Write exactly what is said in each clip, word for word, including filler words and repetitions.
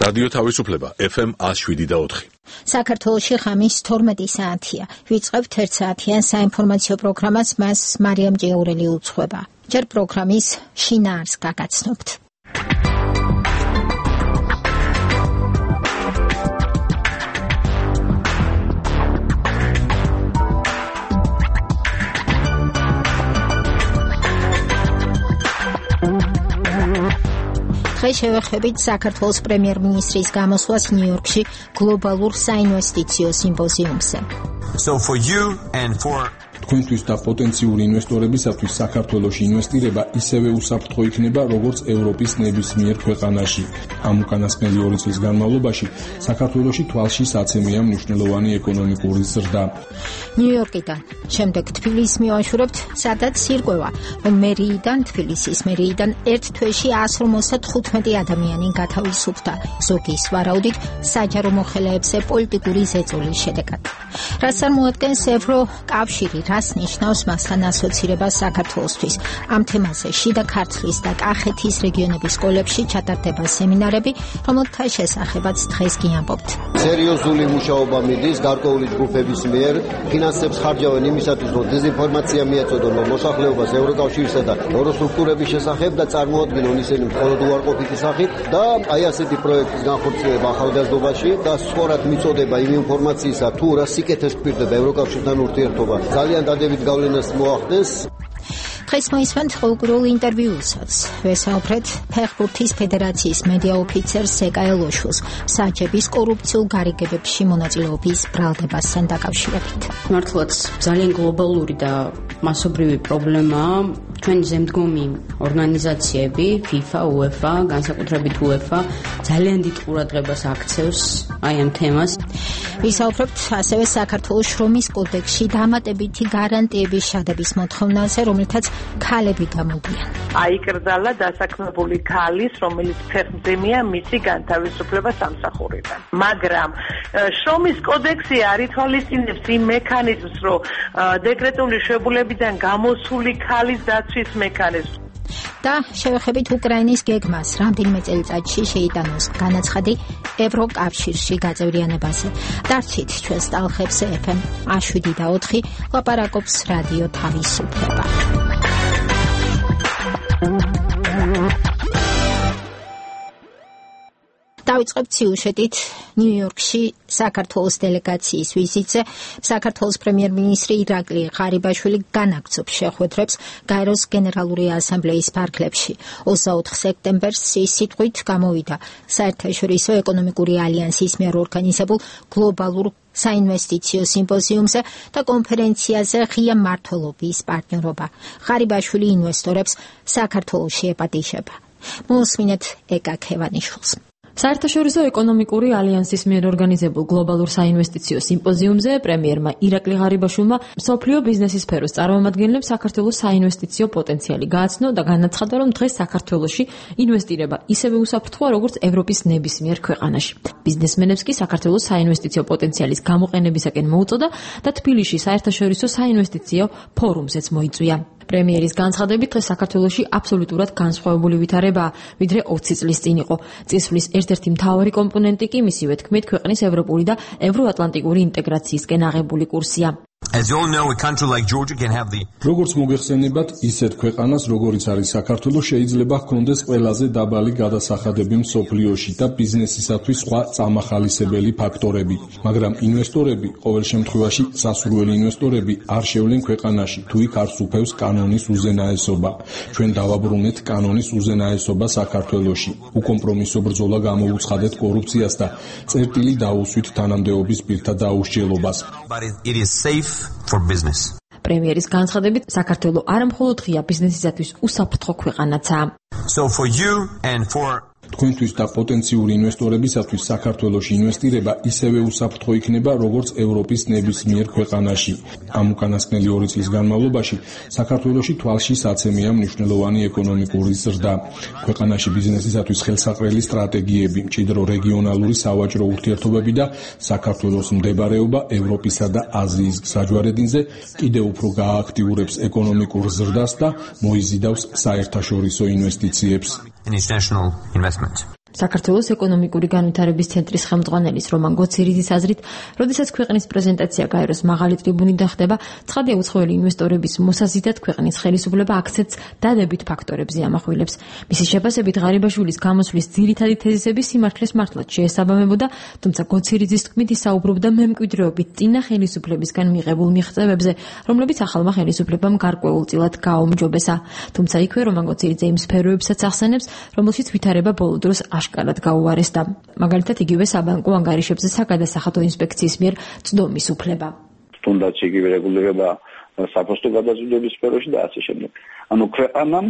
რადიო თავისუფლება ეფ ემ one oh seven point four. საქართველოში ღამის თორმეტი საათია. ვიწყებთ ერთ საათიან საინფორმაციო პროგრამას, მას მარიამ ჭიაურელი უძღვება. ჯერ პროგრამის შინაარს გაგაცნობთ. დღეს შევეხებით საქართველოს პრემიერ-მინისტრის გამოსვლას ნიუ-იორკში გლობალურ საინვესტიციო სიმპოზიუმზე. So for you and for თქვენთვის და პოტენციური ინვესტორებისათვის საქართველოში ინვესტირება ისევე უსაფრთხო იქნება, როგორც ევროპის ნებისმიერ ქვეყანაში. ამ უკანასკნელი ორი წლის განმავლობაში საქართველოში თვალში საცემია მნიშვნელოვანი ეკონომიკური ზრდა. ნიუ-იორკიდან შემდეგ თბილისს მივაშურებთ, სადაც სირკვევა, რომ მერიიდან თბილისის მერიიდან ერთ თვეში one hundred fifty-five ადამიანი გათავისუფლდა, ზოგის ვარაუდით საჯარო მოხელეებზე პოლიტიკური ზეწოლის შედეგად. რაც წარმოადგენს ევროკავშირი, რას ნიშნავს მასთან ასოცირება საქართველოსთვის. ამ თემაზე შიდა ქართლის და კახეთის რეგიონების სკოლებში ჩატარდება სემინარები, რომელთა შესახებაც დღეს გიამბობთ. სერიოზული მუშაობა მიდის გარკვეული ჯგუფების მიერ, ფინანსებს ხარჯავენ იმისათვის, რომ დეზინფორმაცია მიეწოდონ მოსახლეობას ევროკავშირსა და ევროსტრუქტურების შესახებ და წარმოადგინონ ისინი მხოლოდ უარყოფითი სახით და აი ასეთი პროექტის განხორციელება ახალგაზრდობაში და სწორად მიწოდება იმ ინფორმაციისა, თუ რა სიკეთეს გვპირდება ევროკავშირთან ურთიერთობა. ძალიან დადებით გავლენას მოახდენს. დღეს მოისმენთ ყოველგვარულ ინტერვიუსაც. ვესაუბრეთ ფეხბურთის ფედერაციის მედია ოფიცერ სეკა ელოშუს საჯების კორუფციულ გარიგებებში მონაწილეობის ბრალდებასთან დაკავშირებით. მართლაც ძალიან გლობალური და მასობრივი პრობლემაა. ჩვენი ზემდგომი ორგანიზაციები, FIFA, UEFA, განსაკუთრებით UEFA, ძალიან დიდ ყურადღებას აქცევს აი ამ თემას. ვისაუბრებთ ასევე საქართველოს შრომის კოდექსში დამატებითი გარანტიების შადების მოთხოვნაზე, რომელთაც ქალები გამოდიან. აიკრძალა დასაქმებული ქალის, რომელიც ფეხმძიმეა, მისი განთავისუფლება სამსახურიდან. მაგრამ შრომის კოდექსი არ ითვალისწინებს იმ მექანიზმს, რომ დეკრეტული შვებულებიდან გამოსული ქალის დაცვის მექანიზმს. და შევეხებით უკრაინის გეგმას, რამდენიმე წელიწადში შეიტანოს განაცხადი ევროკავშირში გაწევრიანებაზე. დარჩით ჩვენს ტალღებს ეფ ემ one oh seven point four, ლაპარაკობს რადიო თავისუფლება. დავიწყებთ სიუჟეტით ნიუ-იორკში საქართველოს დელეგაციის ვიზიტზე. საქართველოს პრემიერ-მინისტრი ირაკლი ღარიბაშვილი განაგრძობს შეხვედრებს გაეროს გენერალური ასამბლეის ფარგლებში. ოცდაოთხ სექტემბერს ის სიტყვით გამოვიდა საერთაშორისო ეკონომიკური ალიანსის მიერ ორგანიზებულ გლობალურ საინვესტიციო სიმპოზიუმზე და კონფერენციაზე ღია მმართველობის პარტნიორობა. ღარიბაშვილი ინვესტორებს საქართველოში ეპატიჟება. მოусმინეთ ეკა ქევანიშვილს. საერთაშორისო ეკონომიკური ალიანსის მიერ ორგანიზებულ გლობალურ საინვესტიციო სიმპოზიუმზე პრემიერმა ირაკლი ღარიბაშვილმა მსოფლიო ბიზნესის სფეროს წარმომადგენლებს საქართველოს საინვესტიციო პოტენციალი გააცნო და განაცხადა, რომ დღეს საქართველოში ინვესტირება ისევე უსაფრთხოა, როგორც ევროპის ნებისმიერ ქვეყანაში. ბიზნესმენებს კი საქართველოს საინვესტიციო პოტენციალის გამოყენებისაკენ მოუწოდა და თბილისში საერთაშორისო საინვესტიციო ფორუმზეც მოიწვია. პრემიერის განცხადებით, დღეს საქართველოში აბსოლუტურად განსხვავებული ვითარებაა, ვიდრე ოცი წლის წინ იყო. წესვლის ერთ-ერთი მთავარი კომპონენტი კი მისივე თქმით ქვეყნის ევროპული და ევროატლანტიკური ინტეგრაციისკენ აღებული კურსია. As you all know, a country like Georgia can have the როგორც მოგეხსენებათ, ისეთ ქვეყანას, როგორიც არის საქართველო, შეიძლება ჰქონდეს ყველაზე დაბალი გადასახადები მსოფლიოში და ბიზნესისათვის სხვა წამახალისებელი ფაქტორები. მაგრამ ინვესტორები, ყოველ შემთხვევაში სასურველი ინვესტორები არ შევლენ ქვეყანაში, თუ იქ არ სუფევს კანონის უზენაესობა. ჩვენ დავაბრუნეთ კანონის უზენაესობა საქართველოში. უკომპრომისო ბრძოლა გამოუცხადეთ კორუფციას და წერტილი დაუსვით თანამდებობის პირთა დაუსჯელობას. but it, it is safe for business. პრემიერის განცხადებით, საქართველო არა მხოლოდ ღია ბიზნესისათვის უსაფრთხო ქვეყანაცაა. So for you and for თქვენთვის და პოტენციური ინვესტორებისათვის საქართველოში ინვესტირება ისევე უსაფრთხო იქნება, როგორც ევროპის ნებისმიერ ქვეყანაში. ამ უკანასკნელი ორი წლის განმავლობაში საქართველოში თვალში საცემია მნიშვნელოვანი ეკონომიკური ზრდა. ქვეყანაში ბიზნესისათვის ხელსაყრელი სტრატეგიები, მჭიდრო რეგიონალური სავაჭრო ურთიერთობები და საქართველოს მდებარეობა ევროპისა და აზიის გზაჯვარედინზე კიდევ უფრო გაააქტიურებს ეკონომიკურ ზრდას და მოიზიდავს საერთაშორისო ინვესტიციებს. international investment. საქართველოს ეკონომიკური განვითარების ცენტრის ხელმძღვანელის რომან გოცირიძის აზრით, როდესაც ქვეყნის პრეზენტაცია გაეროს მაღალი ტრიბუნიდან ხდება, ცხადია უცხოელი ინვესტორების მოსაზიდად ქვეყნის ხელისუფლება აქცენტს დადებით ფაქტორებზე ამახვილებს. მისი შეფასებით ღარიბაშვილის გამოსვლის ძირითადი თეზისები სიმართლეს მართლად შეესაბამებოდა, თუმცა გოცირიძის თქმით ისაუბრობდა მემკვიდრეობით წინა ხელისუფლებისგან მიღებულ მიღწევებზე, რომლებიც ახალმა ხელისუფლებამ გარკვეულწილად გააუმჯობესა. თუმცა იქვე რომან გოცირიძე იმ სფეროებსაც ახსენებს, რომელშიც ვითარება ბოლო დროს აშკარად გაუარესდა. მაგალითად, იგივე საბანკო ანგარიშებზე საგადასახადო ინსპექციის მიერ წდომის უფლება. თუნდაც იგივე რეგულირება საფოსტო გადაზიდვების სფეროში და ასე შემდეგ. ანუ ქვეყანამ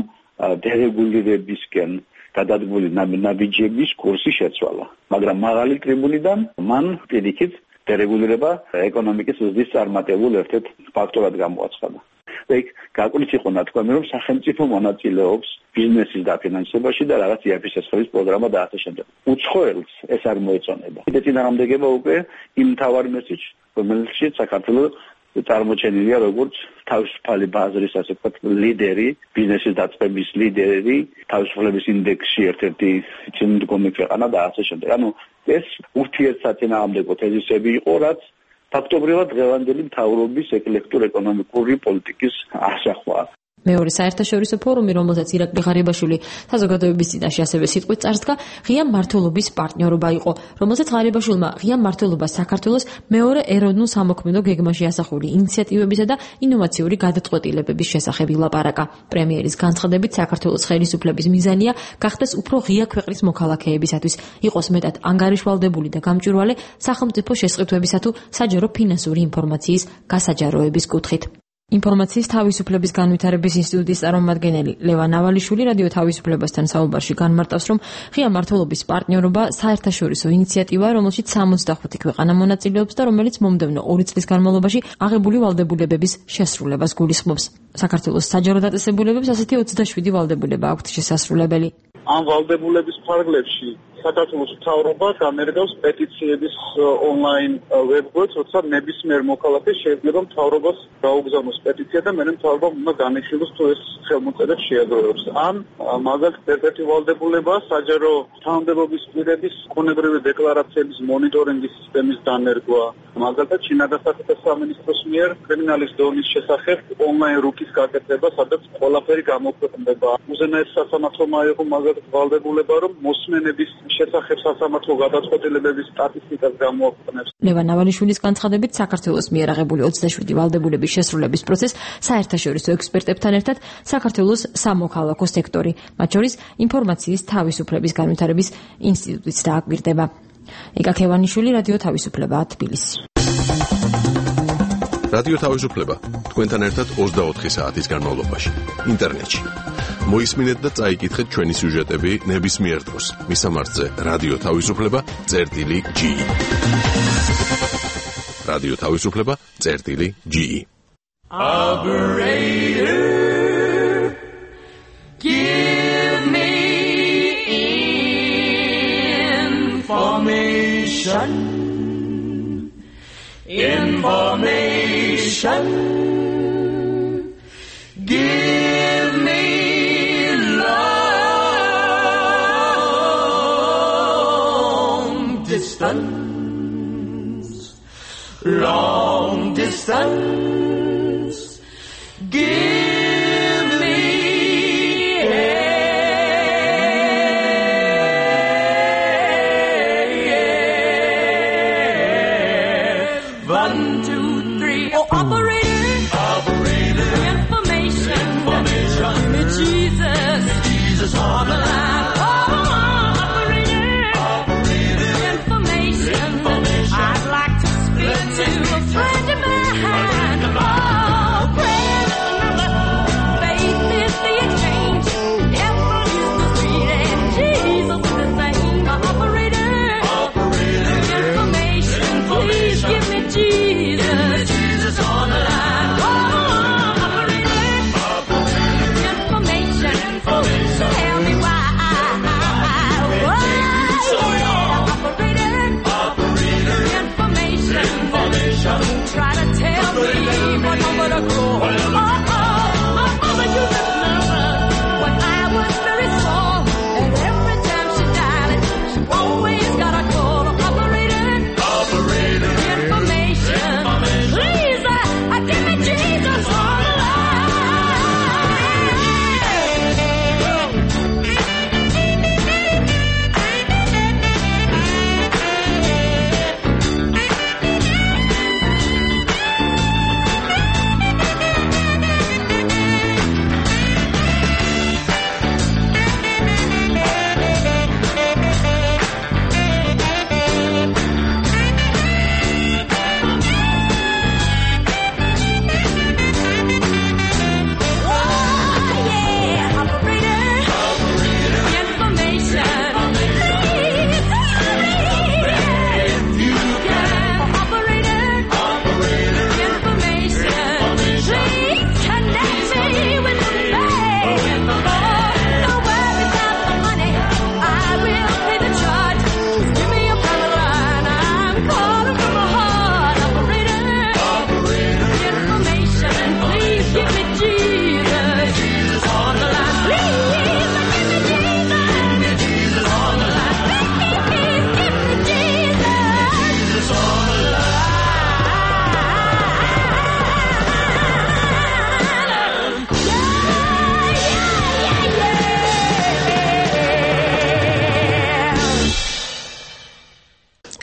დერეგულირებისკენ გადადგმული ნაბიჯების კურსი შეცვალა, მაგრამ მაღალი ტრიბუნიდან მან პირიქით დერეგულირება ეკონომიკის ზრდის წარმატებულ ერთ-ერთ ფაქტორად გამოაცხადა. ეგ გაკვეთილი იყო ნათქვამი, რომ სახელმწიფო მონაწილეობს ბიზნესის დაფინანსებაში და რაღაც იაფის შესხების პროგრამა და ასე შემდეგ. უცხოელს ეს არ მოეწონება. კიდე წინააღმდეგება უკვე იმ მთავარ მესიჯს, რომელშიც საქართველოს წარმოჩენილია როგორც თავისუფალი ბაზრის, ასე ვთქვათ, ლიდერი, ბიზნესის დაწყების ლიდერი, თავისუფლების ინდექსში ერთ-ერთი მდგომი ქვეყანა და ასე შემდეგ. ანუ ეს ურთიერთსაწინააღმდეგო თეზისები იყო, რაც ფაქტობრივად დღევანდელი მთავრობის ეკლექტურ ეკონომიკური პოლიტიკის ასახვა. მეორე საერთაშორისო ფორუმი, რომელზეც ირაკლი ღარიბაშვილი საზოგადოების წინაშე ასევე სიტყვით წარსდგა, ღია მმართველობის პარტნიორობა იყო, რომელზეც ღარიბაშვილმა ღია მმართველობა საქართველოს მეორე ეროვნულ სამოქმედო გეგმაში ასახული ინიციატივებისა და ინოვაციური გადაწყვეტილებების შესახებ ილაპარაკა. პრემიერის განცხადებით, საქართველოს ხელისუფლების მიზანია გახდეს უფრო ღია ქვეყნის მოქალაქეებისათვის, იყოს მეტად ანგარიშვალდებული და გამჭვირვალე სახელმწიფო შესყიდვებისა თუ საჯარო ფინანსური ინფორმაციის გასაჯაროების კუთხით. ინფორმაციის თავისუფლების განვითარების ინსტიტუტის წარმომადგენელი ლევან ავალიშვილი რადიო თავისუფლებასთან საუბარში განმარტავს, რომ ღია მმართველობის პარტნიორობა საერთაშორისო ინიციატივაა, რომელშიც სამოცდახუთი ქვეყანა მონაწილეობს და რომელიც მომდევნო ორი წლის განმავლობაში აღებული ვალდებულებების შესრულებას გულისხმობს. საქართველოს საჯარო დაწესებულებებს ასეთი ოცდაშვიდი ვალდებულება აქვთ შესასრულებელი. ამ ვალდებულების ფარგლებში საქართველოს მთავრობა განერგავს პეტიციების ონლაინ ვებგვერდს, როცა ნებისმიერ მოქალაქეს შეიძლება მთავრობას გაუგზავნოს პეტიცია და მერე მთავრობამ უნდა განიხილოს თუ ეს ხელმოწერებს შეაგროვებს. ან მაგალითად ერთ-ერთი ვალდებულება საჯარო თანამდებობის პირების კონებრივი დეკლარაციების მონიტორინგის სისტემის დანერგვა. მაგალითად შინაგან საქმეთა სამინისტროს მიერ კრიმინალის დონის შესახებ ონლაინ რუკის გაკეთება, სადაც ყველაფერი გამოქვეყნდება. უზენაეს სასამართლომ აიღო მაგალითად ვალდებულება, რომ მოსმენების შესახებ სასამართლო გადაწყვეტილებების სტატისტიკას გამოაქვეყნებს. ლევან ავალიშვილის განცხადებით, საქართველოს მიერ აღებული ოცდაშვიდი ვალდებულების შესრულების პროცესს საერთაშორისო ექსპერტებთან ერთად საქართველოს სამოქალაქო სექტორი, მათ შორის ინფორმაციის თავისუფლების განვითარების ინსტიტუტიც დააკვირდება. იკა ქევანიშვილი, რადიო თავისუფლება, თბილისი. რადიო თავისუფლება თქვენთან ერთად ოცდაოთხი საათის განმავლობაში ინტერნეტში. მოისმინეთ და წაიკითხეთ ჩვენი სიუჟეტები ნებისმიერ დროს მისამართზე რადიო თავისუფლება წერტილი ჯი. რადიო თავისუფლება წერტილი ჯი. Operator, give me information. Information. Give me long distance. Long distance. Give me one, two, three. Oh, operator, operator, information, information. Give me Jesus, Jesus on the line. Oh, operator, operator, information, information. I'd like to speak to a friend of mine.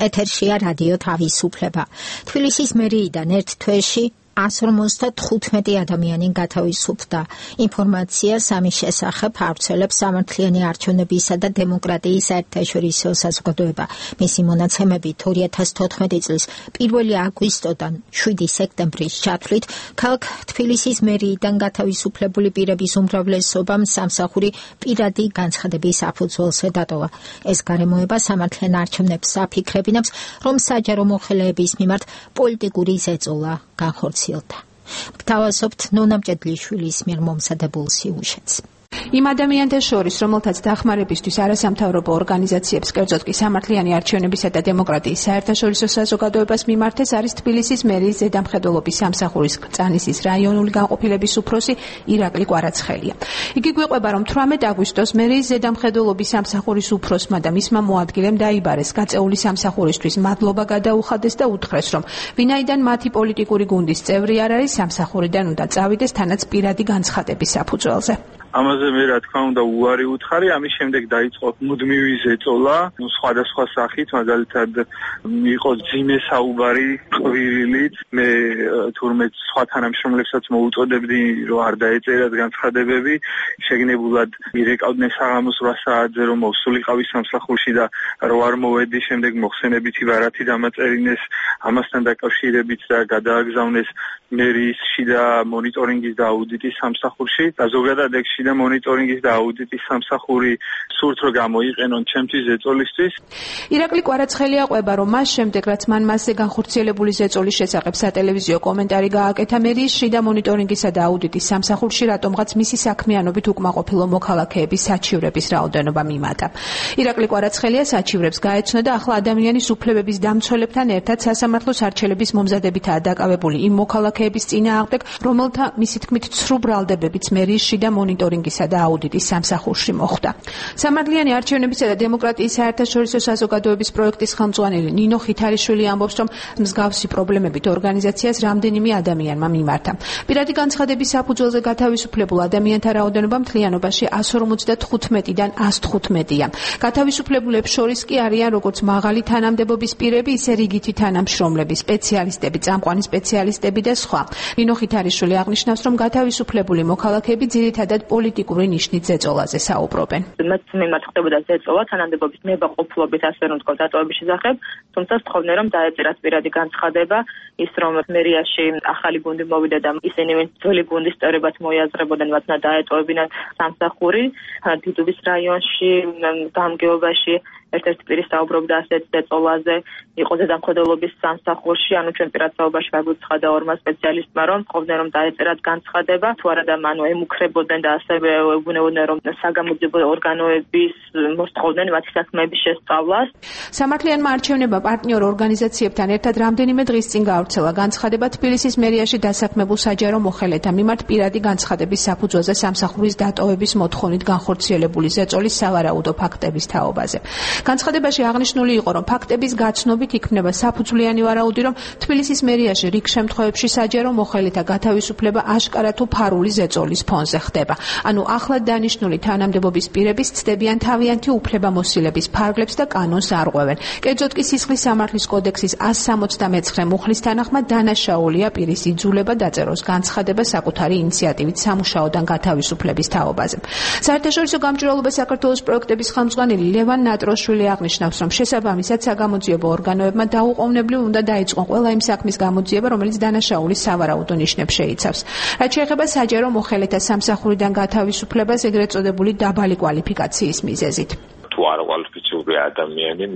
ეთერშია რადიო თავისუფლება. თბილისის მერიიდან ერთ თვეში one hundred fifty-five ადამიანი გათავისუფლდა. ინფორმაცია სამის შესახებ ავრცელებს სამართლიანი არჩევნებისა და დემოკრატიის საერთაშორისო საზოგადოება. მისი მონაცემებით two thousand fourteen წლის პირველი აგვისტოდან შვიდი სექტემბრის ჩათვლით ქალაქ თბილისის მერიიდან გათავისუფლებული პირების უმრავლესობამ სამსახური პირადი განცხადების საფუძველზე დატოვა. ეს გარემოება სამართლიან არჩევნებს აფიქრებინებს, რომ საჯარო მოხელეების მიმართ პოლიტიკური ზეწოლა განხორციელდა. გთავაზობთ ნონა მჭედლიშვილის მიერ მომზადებულ სიუჟეტს. იმ ადამიანთა შორის, რომელთაც დახმარებისთვის არასამთავრობო ორგანიზაციებს, კერძოდ კი სამართლიანი არჩევნებისა და დემოკრატიის საერთაშორისო საზოგადოებას მიმართეს, არის თბილისის მერიის ზედამხედველობის სამსახურის კრწანისის რაიონული განყოფილების უფროსი ირაკლი კვარაცხელია. იგი გვიყვება, რომ თვრამეტ აგვისტოს მერიის ზედამხედველობის სამსახურის უფროსმა და მისმა მოადგილემ დაიბარეს გაწეული სამსახურისთვის მადლობა გადაუხადეს და უთხრეს, რომ ვინაიდან მათი პოლიტიკური გუნდის წევრი არ არის, სამსახურიდან უნდა წავიდეს თანაც პირადი განცხადების საფუძველზე. ამაზე მე რა თქმა უნდა უარი უთხარი, ამის შემდეგ დაიწყო მუდმივი ზეწოლა, ну სხვადასხვა სახით, მაგალითად იყო ძიმე საუბარი ყვირილით, მე თურმე სხვა თანამშრომლებსაც მოუწოდებდი, რომ არ დაეწერათ განცხადებები, შეგნებულად მირეკავდნენ საღამოს რვა საათზე, რომ მოსულიყავი სამსახურში და რო არ მოვედი, შემდეგ მოხსენებითი ბარათი დამაწერინეს, ამასთან დაკავშირებით და გადააგზავნეს მერიის შიდა მონიტორინგის და აუდიტის სამსახურში და ზოგადად ეგ შიდა მონიტორინგის და აუდიტის სამსახური სურთ რომ გამოიყენონ ჩემთვის ზეწოლისთვის. ირაკლი კვარაცხელია ყვება, რომ მას შემდეგ რაც მან მასზე განხორციელებული ზეწოლის შესახებ სატელევიზიო კომენტარი გააკეთა მერიის შიდა მონიტორინგისა და აუდიტის სამსახურში, რატომღაც მისი საქმიანობით უკმაყოფილო მოქალაქეების საჩივრების რაოდენობა მიმატა. ირაკლი კვარაცხელია საჩივრებს გაეცნო და ახლა ადამიანის უფლებების დამცველებთან ერთად სასამართლოს არჩევნების მომზადებითაა დაკავებული იმ მოქალაქეების წინააღმდეგ, რომელთა მისი თქმით ცრუ ბრალდებებიც მერიის შიდა მონიტორინგისა და აუდიტის სამსახურში მოხდა. სამართლიანი არჩევნებისა და დემოკრატიის საერთაშორისო საზოგადოების პროექტის ხელმძღვანელი ნინო ხითარიშვილი ამბობს, რომ მსგავსი პრობლემებით ორგანიზაციას რამდენიმე ადამიანმა მიმართა. პირადი განცხადების საფუძველზე გათავისუფლებულ ადამიანთა რაოდენობა მთლიანობაში one hundred fifty-five-დან one hundred fifteen-ია. გათავისუფლებულებს შორის კი არიან როგორც მაღალი თანამდებობის პირები, ისე რიგითი თანამშრომლები, სპეციალისტები, წამყვანი სპეციალისტები და სხვა. ნინო ხითარიშვილი აღნიშნავს, რომ გათავისუფლებული მოქალაქეები ძირითადად პოლიტიკური ნიშნით ზეწოლაზე საუბრობენ. მათ მიმართ ხდებოდა ზეწოლა თანამდებობის ნებაყოფლობით, ასე რომ თქვა, დატოვების შესახებ, თუმცა სთხოვდნენ, რომ დაეწერათ პირადი განცხადება, ის რომ მერიაში ახალი გუნდი მოვიდა და ისინი ძველი გუნდის წევრებად მოიაზრებოდნენ, მათ უნდა დაეტოვებინათ სამსახური დიდუბის რაიონში, გამგეობაში. ერთ-ერთი პირი საუბრობდა ასეთ ზეწოლაზე, იყო ზედამხედველობის სამსახურში, ანუ ჩვენ პირად საუბარში გაგვიცხადა ორმა სპეციალისტმა, რომ თხოვდნენ, რომ დაეწერათ განცხადება, თუ არა და მანუ ემუქრებოდნენ და ასევე ეუბნებოდნენ, რომ საგამოძიებო ორგანოების მოსთხოვდნენ მათი საქმეების შესწავლას. სამართლიანმა არჩევნებმა პარტნიორ ორგანიზაციებთან ერთად რამდენიმე დღის წინ გაავრცელა განცხადება თბილისის მერიაში დასაქმებულ საჯარო მოხელეთა მიმართ პირადი განცხადების საფუძველზე სამსახურის დატოვების მოთხოვნით განხორციელებული ზეწოლის სავარაუდო ფაქტების თაობაზე. განცხადებაში აღნიშნული იყო, რომ ფაქტების გაცნობით იქნება საფუძვლიანი ვარაუდი, რომ თბილისის მერიაში რიგ შემთხვევებში საჯარო მოხელეთა გათავისუფლება აშკარა თუ ფარული ზეწოლის ფონზე ხდება. ანუ ახლად დანიშნული თანამდებობის პირები ცდებიან თავიანთი უფლებამოსილების ფარგლებს და კანონს არღვევენ. კერძოდ კი სისხლის სამართლის კოდექსის one seventy-nine მუხლის თანახმად დანაშაულია პირის იძულება დაწეროს განცხადება საკუთარი ინიციატივით სამუშაოდან გათავისუფლების თაობაზე. საერთაშორისო გამჭვირვალობა საქართველოს პროექტების ხელმძღვანელი ლევან ნატროშვილი აღნიშნავს, რომ შესაბამისად საგამოძიებო ორგანოებმა დაუყოვნებლივ უნდა დაიწყონ ყველა იმ საქმის გამოძიება, რომელიც დანაშაულის სავარაუდო ნიშნებს შეიცავს. რაც შეეხება საჯარო მოხელეთა სამსახურიდან გათავისუფლებას ეგრეთ წოდებული დაბალი კვალიფიკაციის მიზეზით. თუ არ კვალიფიციური ადამიანი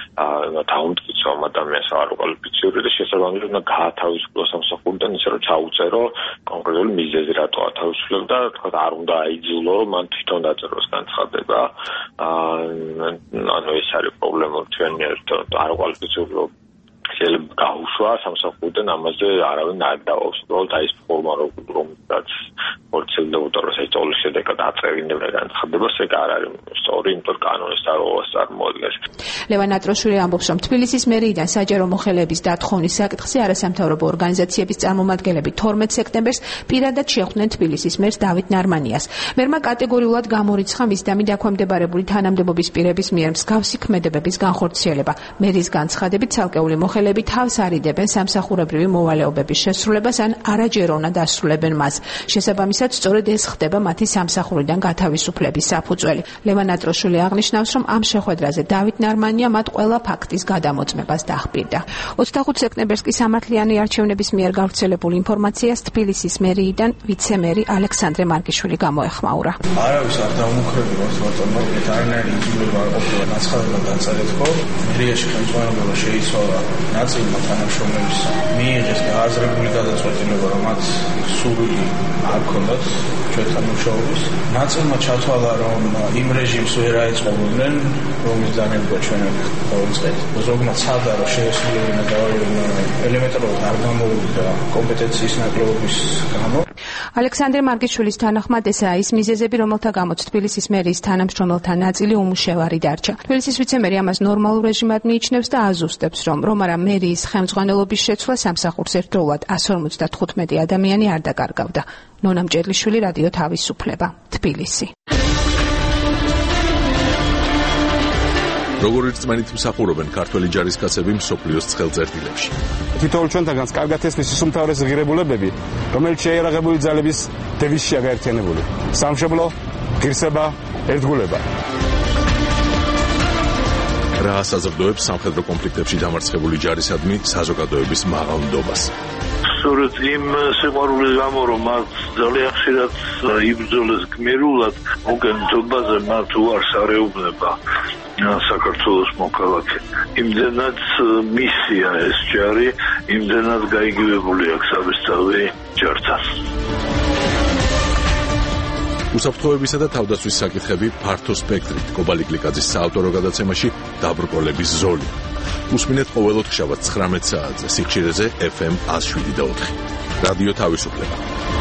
დაუმტკიცო ამ ადამიანს არ კვალიფიციური და შესაბამისად უნდა გაათავისუფლოს სამსახურიდან, ისე რომ ჩაუწერო კონკრეტული მიზეზი რატო ათავისუფლებდა, თქვა არ უნდა აიძულო, რომ მან თვითონ დაწეროს განცხადება. ანუ ეს არის პრობლემა, ჩვენ არ კვალიფიციური შეიძლება გაუშვა სამსახურიდან, ამაზე არავინ არ დავავს. უბრალოდ აი ეს ფორმა, რომელსაც ხორციელდებოდა იმიტომ რომ საერთოდ შედეგად აწევინებენ განცხადებას, ეგ არ არის სწორი, იმიტომ კანონის დარღვევას წარმოადგენს. ლევან ატროშვილი ამბობს, რომ თბილისის მერიიდან საჯარო მოხელეების დათხოვნის საკითხზე არასამთავრობო ორგანიზაციების წარმომადგენლები თორმეტ სექტემბერს პირადად შეხვდნენ თბილისის მერს დავით ნარმანიას. მერმა კატეგორიულად გამორიცხა მისდამი დაქვემდებარებული თანამდებობის პირების მიერ მსგავსი ქმედებების განხორციელება. მერის განცხადებით, ცალკეული მოხელეები თავს არიდებენ სამსახურებრივი მოვალეობების შესრულებას ან არაჯეროვნად ასრულებენ მას. შესაბამისად, სწორედ ეს ხდება მათი სამსახურიდან გათავისუფლების საფუძველი. ლევან ატროშვილი აღნიშნავს, რომ ამ შეხვედრაზე დავით ნარმანია მათ ყველა ფაქტის გადამოწმებას დაჰპირდა. ოცდახუთ სექტემბერს კი სამართლიანი არჩევნების მიერ გავრცელებულ ინფორმაციას თბილისის მერიიდან ვიცე-მერი ალექსანდრე მარკიშვილი გამოეხმაურა. არავის არ დაუმოქრებია სვატონმა ვეტერინარი ინჟინერი არ ყოფილა ნაცხადად დაწერეთ, ხო? მერიაში ხელმძღვანელობა შეიცვალა ნაწილმა თანამშრომლებს მიიღეს გააზრებული გადაწყვეტილება, რომ მათ სურვილი არ ქონდათ ჩვენთან მუშაობის. ნაწილმა ჩათვალა, რომ იმ რეჟიმს ვერ აეწყობოდნენ, რომლის დანერგვა ჩვენ დავიწყეთ. ზოგმა ცადა, რომ შეესრულებინა დავალებულმა ელემენტარულად არ გამოვიდა კომპეტენციის ნაკლებობის გამო. ალექსანდრე მარკიშვილის თანახმად ესაა ის მიზეზები, რომელთა გამოც თბილისის მერიის თანამშრომელთა ნაწილი უმუშევარი დარჩა. თბილისის ვიცე-მერი ამას ნორმალურ რეჟიმად მიიჩნევს და აზუსტებს, რომ რომ არა მერიის ხელმძღვანელობის შეცვლა სამსახურს ერთდროულად εκατს ორმოცდათხუთმეტი ადამიანი არ დაკარგავდა. ნონა მჭედლიშვილი, რადიო თავისუფლება, თბილისი. როგორ ერთმანეთ მსახურობენ ქართველი ჯარისკაცები მსოფლიოს ცხელწერტილებში. თითოეულ ჩვენთანაც კარგად ესმის ის უმთავრესი ღირებულებები, რომელიც შეიარაღებული ძალების დევიზშია გაერთიანებული. სამშობლო, ღირსება, ერთგულება. რა საზრდოებს სამხედრო კონფლიქტებში დამარცხებული ჯარისადმი საზოგადოების მაღალ ნდობას. სწორედ იმ სიყვარულის გამო, რომ მათ ძალიან ხშირად იბრძოლეს გმირულად, მოგენთობაზე მათ უარს არეუბნება საქართველოს მოქალაქე. იმდენად მისია ეს ჯარი, იმდენად გაიგივებული აქვს საბესწავი ჯართან. უსაფრთხოებისა და თავდაცვის საკითხები ფართო სპექტრით. კობალი გლიკაძის საავტორო გადაცემაში დაბრკოლების ზოლი. უსმინეთ ყოველ ოთხშაბათს ცხრამეტ საათზე სიხშირეზე ეფ ემ ათს შვიდი და ოთხი. რადიო თავისუფლება.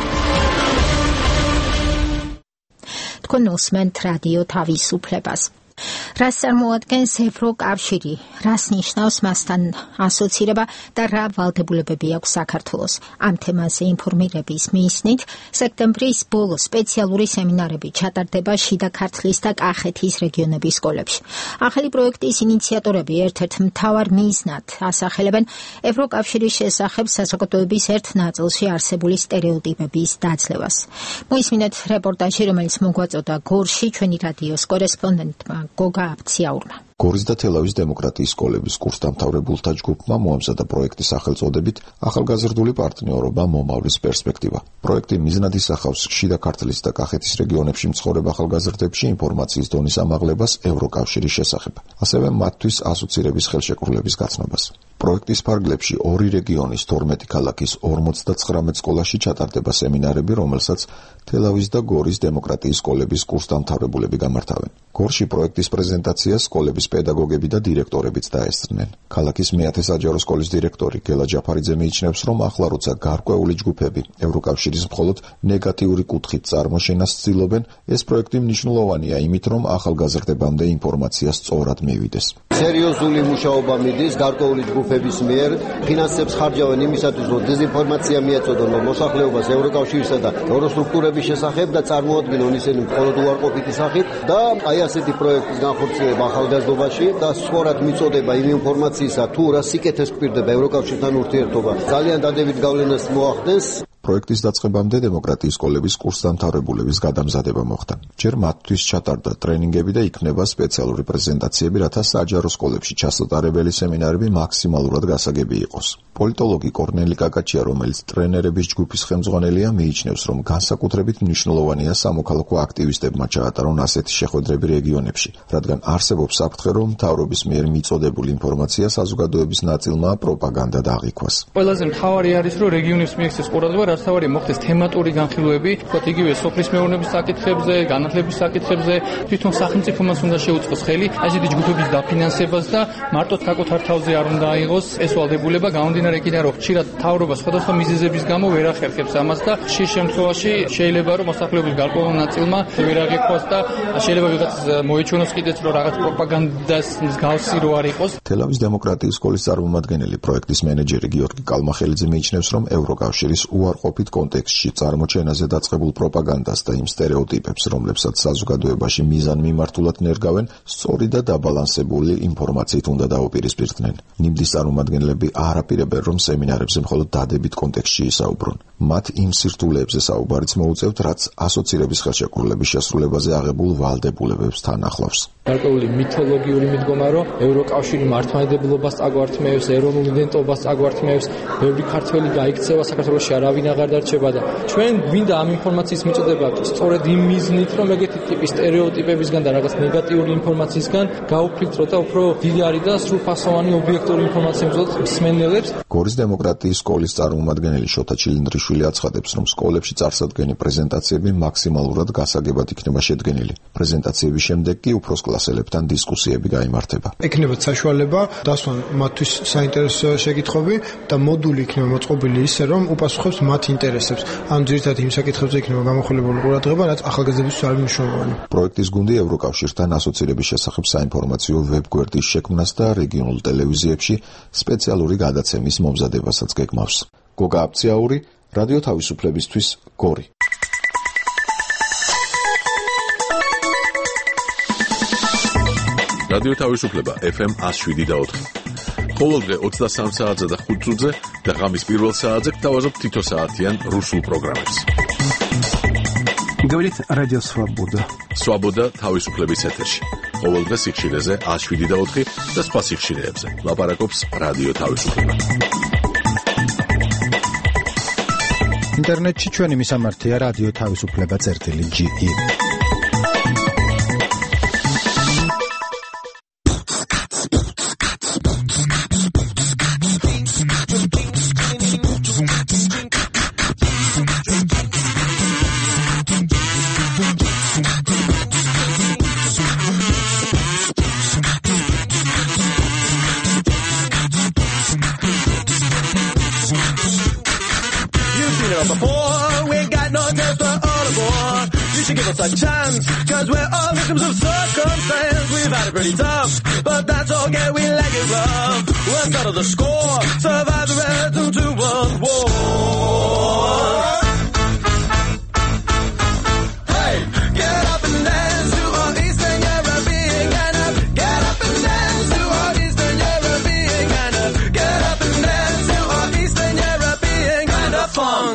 თქვენ უსმენთ რადიო თავისუფლებას. რას წარმოადგენს ევროკავშირი, რას ნიშნავს მასთან ასოცირება და რა ვალდებულებები აქვს საქართველოს. ამ თემაზე ინფორმირების მისნით სექტემბრის ბოლოს სპეციალური სემინარები ჩატარდება შიდა ქართლის და კახეთის რეგიონების სკოლებში. ახალი პროექტის ინიციატორები ერთ-ერთ მთავარ მიზნად ასახელებენ ევროკავშირის შესახებ საზოგადოების ერთ ნაწილში არსებული სტერეოტიპების დაძლევას. მოისმინეთ რეპორტაჟი, რომელიც მოგვაწოდა გორში ჩვენი რადიოს კორესპონდენტმა გოგა აბციაურმა. გორის და თელავის დემოკრატიის სკოლების კურსდამთავრებულთა ჯგუფმა მოამზადა პროექტის სახელწოდებით ახალგაზრდული პარტნიორობა მომავლის პერსპექტივა. პროექტი მიზნად ისახავს შიდა ქართლის და კახეთის რეგიონებში მცხოვრებ ახალგაზრდებში ინფორმაციის დონის ამაღლებას ევროკავშირის შესახებ, ასევე მათთვის ასოცირების ხელშეკრულების გაცნობას. პროექტის ფარგლებში ორი რეგიონის თორმეტი ქალაქის ორმოცდაცხრამეტ სკოლაში ჩატარდება სემინარები, რომელსაც თელავის და გორის დემოკრატიის სკოლების კურსდამთავრებულები გამართავენ. გორში პროექტის პრეზენტაციას სკოლების პედაგოგები და დირექტორებიც დაესწრნენ. ქალაქის მეათე საჯარო სკოლის დირექტორი გელა ჯაფარიძე მიიჩნევს, რომ ახლა როცა გარკვეული ჯგუფები ევროკავშირის მხოლოდ ნეგატიური კუთხით წარმოშენას ცდილობენ, ეს პროექტი მნიშვნელოვანია იმით, რომ ახალგაზრდებამდე ინფორმაცია სწორად მივიდეს. სერიოზული მუშაობა მიდის გარკვეული ჯგუფების მიერ, ფინანსებს ხარჯავენ იმისათვის, რომ დეზინფორმაცია მიეწოდონ მოსახლეობას ევროკავშირსა და ევროსტრუქტურების შესახებ და წარმოადგინონ ისინი მხოლოდ უარყოფითი სახით და აი ასეთი პროექტის განხორციელება ახალგაზრდობაში და სწორად მიწოდება იმ ინფორმაციისა, თუ რა სიკეთეს გვპირდება ევროკავშირთან ურთიერთობა. ძალიან დადებით გავლენას მოახდენს. პროექტის დაწყებამდე დემოკრატიის სკოლების კურსდამთავრებულების გადამზადება მოხდა. ჯერ მათთვის ჩატარდა ტრენინგები და იქნება სპეციალური პრეზენტაციები, რათა საჯარო სკოლებში ჩასატარებელი სემინარები მაქსიმალურად გასაგები იყოს. პოლიტოლოგი კორნელი კაკაჩია, რომელიც ტრენერების ჯგუფის ხელმძღვანელია, მიიჩნევს, რომ განსაკუთრებით მნიშვნელოვანია სამოქალაქო აქტივისტებმა ჩაატარონ ასეთი შეხვედრები რეგიონებში, რადგან არსებობს საფრთხე, რომ მთავრობის მიერ მიწოდებული ინფორმაცია საზოგადოების ნაწილმა პროპაგანდად აღიქვას. ყველაზე მთავარი არის, რომ რეგიონებს მიექცეს ყურადღება, არც თავარი მოხდეს თემატური განხილვები, თქო იგივე სოფლის მეურნეობის საკითხებზე, განათლების საკითხებზე, თვითონ სახელმწიფომაც უნდა შეუწყოს ხელი ასეთი ჯგუფების დაფინანსებას და მარტო საკუთარ თავზე არ უნდა აიღოს ეს ვალდებულება, გამომდინარე იქიდან, რომ ხშირად მთავრობა სხვადასხვა მიზეზების გამო ვერ ახერხებს ამას და ხშირ შემთხვევაში შეიძლება რომ მოსახლეობის გარკვეულ ნაწილმა ვერ აღიქვას და შეიძლება ვიღაც მოეჩვენოს კიდეც რომ რაღაც პროპაგანდას მსგავსი რო არ იყოს. თელავის დემოკრატიის სკოლის წარმომადგენელი პროექტის მენეჯერი გიორგი კალმახელიძე მიიჩნევს, რომ ევროკავშირის უარყოფით კონტექსტში წარმოჩენაზე დაწყებულ პროპაგანდას და იმ სტერეოტიპებს, რომლებსაც საზოგადოებაში მიზანმიმართულად ნერგავენ, სწორი და დაბალანსებული ინფორმაციით უნდა დაუპირისპირდნენ. ნიმდის წარმომადგენლები არ აპირებენ, რომ სემინარებზე მხოლოდ დადებით კონტექსტში ისაუბრონ. მათ იმ სირთულეებზე საუბარიც მოუწევთ, რაც ასოცირების ხელშეკრულების შესრულებაზე აღებულ ვალდებულებებს თან ახლავს. გარკვეული მითოლოგიური მიდგომა, რომ ევროკავშირი მართლმადიდებლობას წაგვართმევს, ეროვნულ იდენტობას წაგვართმევს, ბევრი ქართველი გაიქცევა საქართველოში, არავინ აღარ დარჩება და ჩვენ გვინდა ამ ინფორმაციის მიწოდება სწორედ იმ მიზნით, რომ ეგეთი ტიპის სტერეოტიპებისგან და რაღაც ნეგატიური ინფორმაციისგან გაუფილტროთ და უფრო დიდი არის და სრულფასოვანი ობიექტური ინფორმაცია მიწოდოთ მსმენელებს. გორის დემოკრატიის სკოლის წარმომადგენელი შოთა ჩილინდრიშვილი აცხადებს, რომ სკოლებში წარსადგენი პრეზენტაციები მაქსიმალურად გასაგებად იქნება შედგენილი. პრეზენტაციების შემდეგ კი უფროს კლასელებთან დისკუსიები გაიმართება. ექნება საშუალება დასვან მათთვის საინტერესო შეკითხვები და მოდული იქნება მოწყობილი ისე, რომ უპასუხებს მათ ინტერესებს. ან ძირითადად იმ საკითხებზე იქნება გამახვილებული ყურადღება, რაც ახალგაზრდებისთვის არის მნიშვნელოვანი. პროექტის გუნდი ევროკავშირთან ასოცირების შესახებ საინფორმაციო ვებგვერდის შექმნას და რეგიონულ ტელევიზიებში სპეციალური გადაცემის მომზადებასაც გეგმავს. გოგა აფციაური, რადიო თავისუფლებისთვის, გორი. რადიო თავისუფლება ეფ ემ one oh seven და four. ყოველდღე ოცდასამ საათზე და ხუთ წუთზე და ღამის პირველ საათზე გთავაზობთ თითო საათიან რუსულ პროგრამებს. Говорит Радио Свобода. Свобода თავისუფლების ეთერში. ყოველდღე სიხშირეზე one oh seven და four და სხვა სიხშირეებზე. ლაპარაკობს რადიო თავისუფლება. ინტერნეტში ჩვენი მისამართია რადიო თავისუფლება წერტილი ჯი ი. A chance, cause we're all victims of circumstance. We've had it pretty tough, but that's okay, we like it rough. We're out of the score, survive the rest of two world wars. Hey, get up and dance to our Eastern European kind of. Get up and dance to our Eastern European kind of. Get up and dance to our Eastern European kind of funk.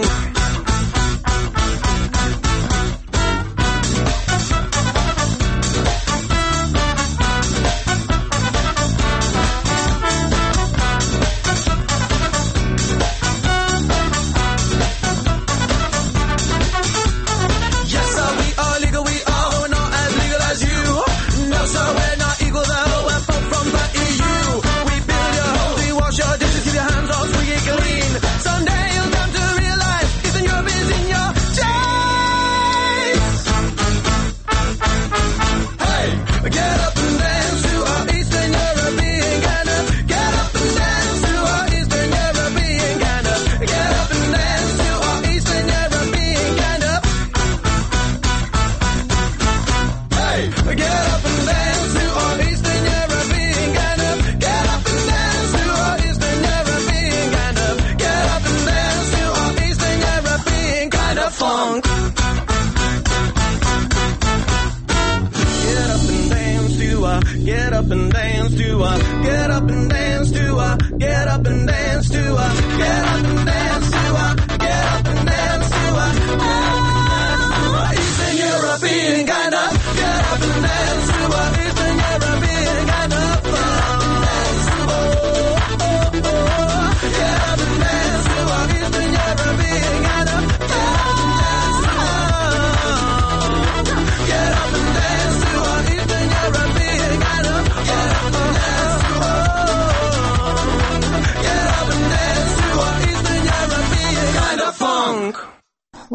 Eastern Europe.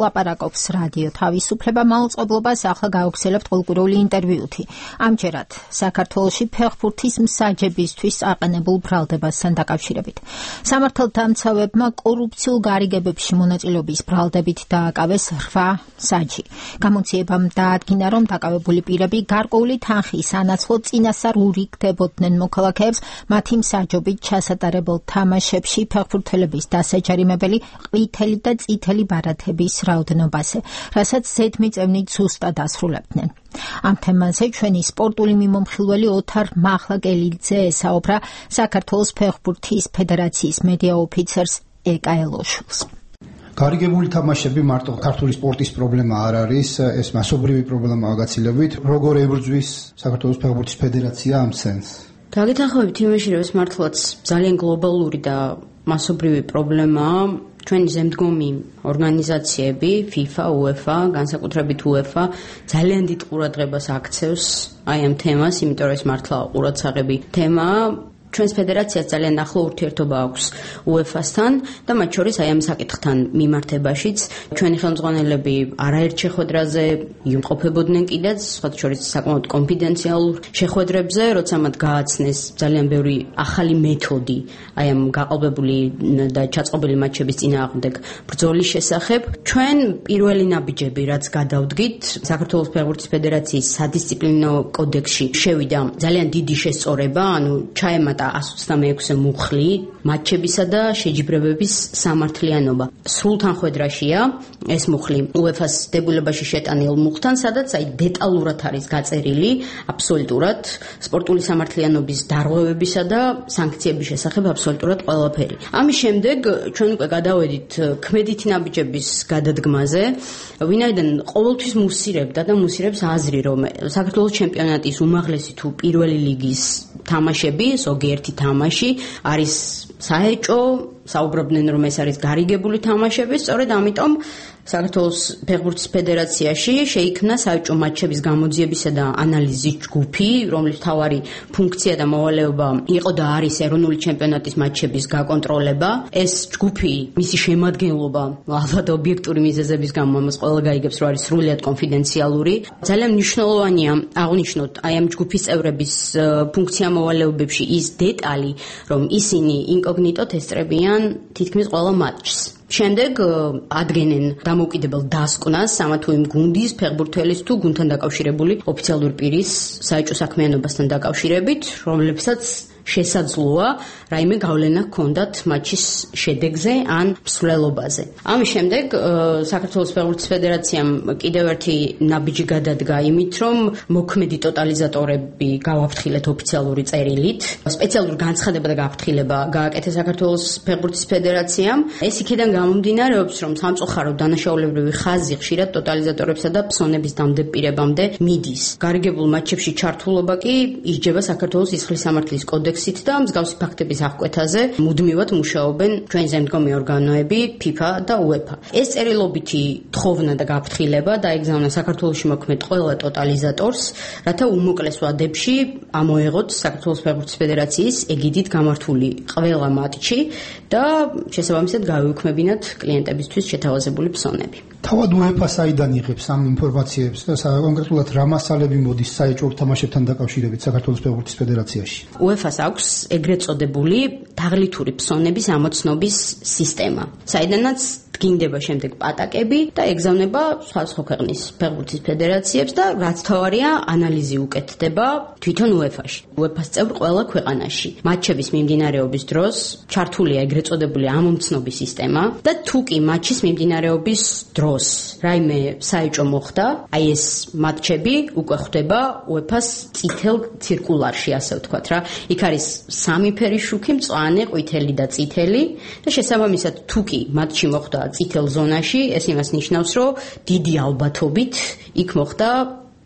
ლაპარაკობს რადიო თავისუფლება მაუწყებლობას ახლა გააგრძელებთ ყოლკურული ინტერვიუთი. ამჯერად საქართველოში ფეხბურთის მსაჯებისთვის აყენებულ ბრალდებასთან დაკავშირებით. სამართალდამცავებმა კორუფციულ გარიგებებში მონაწილეობის ბრალდებით დააკავეს რვა მსაჯი. გამოძიებამ დაადგინა, რომ დაკავებული პირები გარკვეული თანხის ანაცვლოდ წინასწარ ურიგდებოდნენ მოქალაქეებს მათი მსაჯობით ჩასატარებელ თამაშებში ფეხბურთელების დასაჯარიმებელი ყვითელი და წითელი ბარათების რაოდენობაზე, რასაც ზედმიწევნით ზუსტად ასრულებდნენ. ამ თემაზე ჩვენი სპორტული მიმომხილველი ოთარ მახლაკელიძე ესაუბრა საქართველოს ფეხბურთის ფედერაციის მედია ოფიცერს ეკა ელოშულს. გარიგებული თამაშები მარტო ქართული სპორტის პრობლემა არ არის, ეს მასობრივი პრობლემაა გაცილებით. როგორ ებრძვის საქართველოს ფეხბურთის ფედერაცია ამ სენს? დაგეთანხმებით იმაში, რომ ეს მართლაც ძალიან გლობალური და მასობრივი პრობლემაა. ჩვენი ზემდგომი ორგანიზაციები, FIFA, UEFA, განსაკუთრებით UEFA, ძალიან დიდ ყურადღებას აქცევს აი ამ თემას, იმიტომ რომ ეს მართლა ყურადსაღები თემაა. ჩვენს ფედერაციას ძალიან ახლო ურთიერთობა აქვს UEFA-სთან და მათ შორის აი ამ საკითხთან მიმართებაშიც ჩვენი ხელმძღვანელები არაერთ შეხვედრაზე იმყოფებოდნენ კიდეც, სხვათა შორის საკმაოდ კონფიდენციალურ შეხვედრებზე, როცა მათ გააცნეს ძალიან ბევრი ახალი მეთოდი აი ამ გაყალბებული და ჩაწყობილი მატჩების წინააღმდეგ ბრძოლის შესახებ. ჩვენ პირველი ნაბიჯები, რაც გადავდგით, საქართველოს ფეხბურთის ფედერაციის სადისციპლინო კოდექსში შევიდა ძალიან დიდი შესწორება, ანუ ჩაემატა εκατს ოცდამეექვსე მუხლი მატჩებისა და შეჯიბრებების სამართლიანობა. სრულ თანხმედრაშია ეს მუხლი UEFA-ს დებულებაში შეტანილ მუხლთან, სადაც აი დეტალურად არის გაწერილი აბსოლუტურად სპორტული სამართლიანობის დარღვევებისა და სანქციების შესახებ აბსოლუტურად ყველაფერი. ამის შემდეგ ჩვენ უკვე გადავედით ქმედითი ნაბიჯების გადადგმაზე, ვინაიდან ყოველთვის მუსირებდა და მუსირებს აზრი, რომ საქართველოს ჩემპიონატის უმაღლესი თუ პირველი ლიგის თამაშები, ზოგიერთი თამაში არის საეჭო, საუბრობდნენ რომ ეს არის გარიგებული თამაშები, სწორედ ამიტომ საქართველოს ფეხბურთის ფედერაციაში შეიქმნა საეჭო მატჩების გამოძიებისა და ანალიზის ჯგუფი, რომლის მთავარი ფუნქცია და მოვალეობა იყო და არის ეროვნული ჩემპიონატის მატჩების გაკონტროლება. ეს ჯგუფი, მისი შემადგენლობა, ალბათ ობიექტური მიზეზების გამო ამას ყველა გაიგებს, რომ არის სრულიად კონფიდენციალური. ძალიან მნიშვნელოვანია აღნიშნოთ აი ამ ჯგუფის წევრების ფუნქცია მოვალეობებში ის დეტალი, რომ ისინი ინკოგნიტოდ ესწრებიან თითქმის ყველა მატჩს. შემდეგ ადგენენ დამოუკიდებელ დასკვნას ამა თუ იმ გუნდის, ფეხბურთელის თუ გუნდთან დაკავშირებული ოფიციალური პირის საეჭო საქმიანობასთან დაკავშირებით, რომლებსაც შესაძლოა რაიმე გავლენა ჰქონდათ მატჩის შედეგზე ან მსვლელობაზე. ამის შემდეგ საქართველოს ფეხბურთის ფედერაციამ კიდევ ერთი ნაბიჯი გადადგა იმით, რომ მოქმედი ტოტალიზატორები გავაფრთხილეთ ოფიციალური წერილით. სპეციალური განცხადება და გაფრთხილება გააკეთა საქართველოს ფეხბურთის ფედერაციამ. ეს იქიდან გამომდინარეობს, რომ სამწუხაროდ დანაშაულებრივი ხაზი ხშირად ტოტალიზატორებსა და ფსონების დამდებირებამდე მიდის. გარიგებულ მატჩებში ჩართულობა კი ისჯება საქართველოს სისხლის სამართლის კოდექსით და მსგავსი ფაქტების აღკვეთაზე მუდმივად მუშაობენ ჩვენი ზემდგომი ორგანოები FIFA და UEFA. ეს წერილობითი თხოვნა და გაფრთხილება დაეგზავნა საქართველოში მოქმედ ყველა ტოტალიზატორს, რათა უმოკლეს ვადებში ამოეღოთ საქართველოს ფეხბურთის ფედერაციის ეგიდით გამართული ყველა მატჩი და შესაბამისად გავიუქმებინათ კლიენტებისთვის შეთავაზებული ფსონები. თავად UEFA საიდან იღებს ამ ინფორმაციებს და კონკრეტულად რა მასალები მოდის საეჭვო თამაშებთან დაკავშირებით საქართველოს ფეხბურთის ფედერაციაში? UEFA-ს აქვს ეგრეთ წოდებული თაღლითური ფსონების ამოცნობის სისტემა, საიდანაც დგინდება შემდეგ პატაკები და ეგზავნება სხვადასხვა ქვეყნის ფეხბურთის ფედერაციებს და რაც თავარია ანალიზი უკეთდება თვითონ UEFA-ში. UEFA-ს წევრ ყველა ქვეყანაში. მატჩების მიმდინარეობის დროს ჩართულია ეგრეთ წოდებული ამომცნობის სისტემა და თუ კი მატჩის მიმდინარეობის დროს რაიმე საეჭვო მოხდა, აი ეს მატჩები უკვე ხვდება UEFA-ს წითელ ცირკულარში, ასე ვთქვათ რა. იქ არის სამი ფერის შუქი, მწვანე, ყვითელი და წითელი და შესაბამისად თუ კი მატჩი მოხდა წითელ ზონაში, ეს იმას ნიშნავს, რომ დიდი ალბათობით იქ მოხდა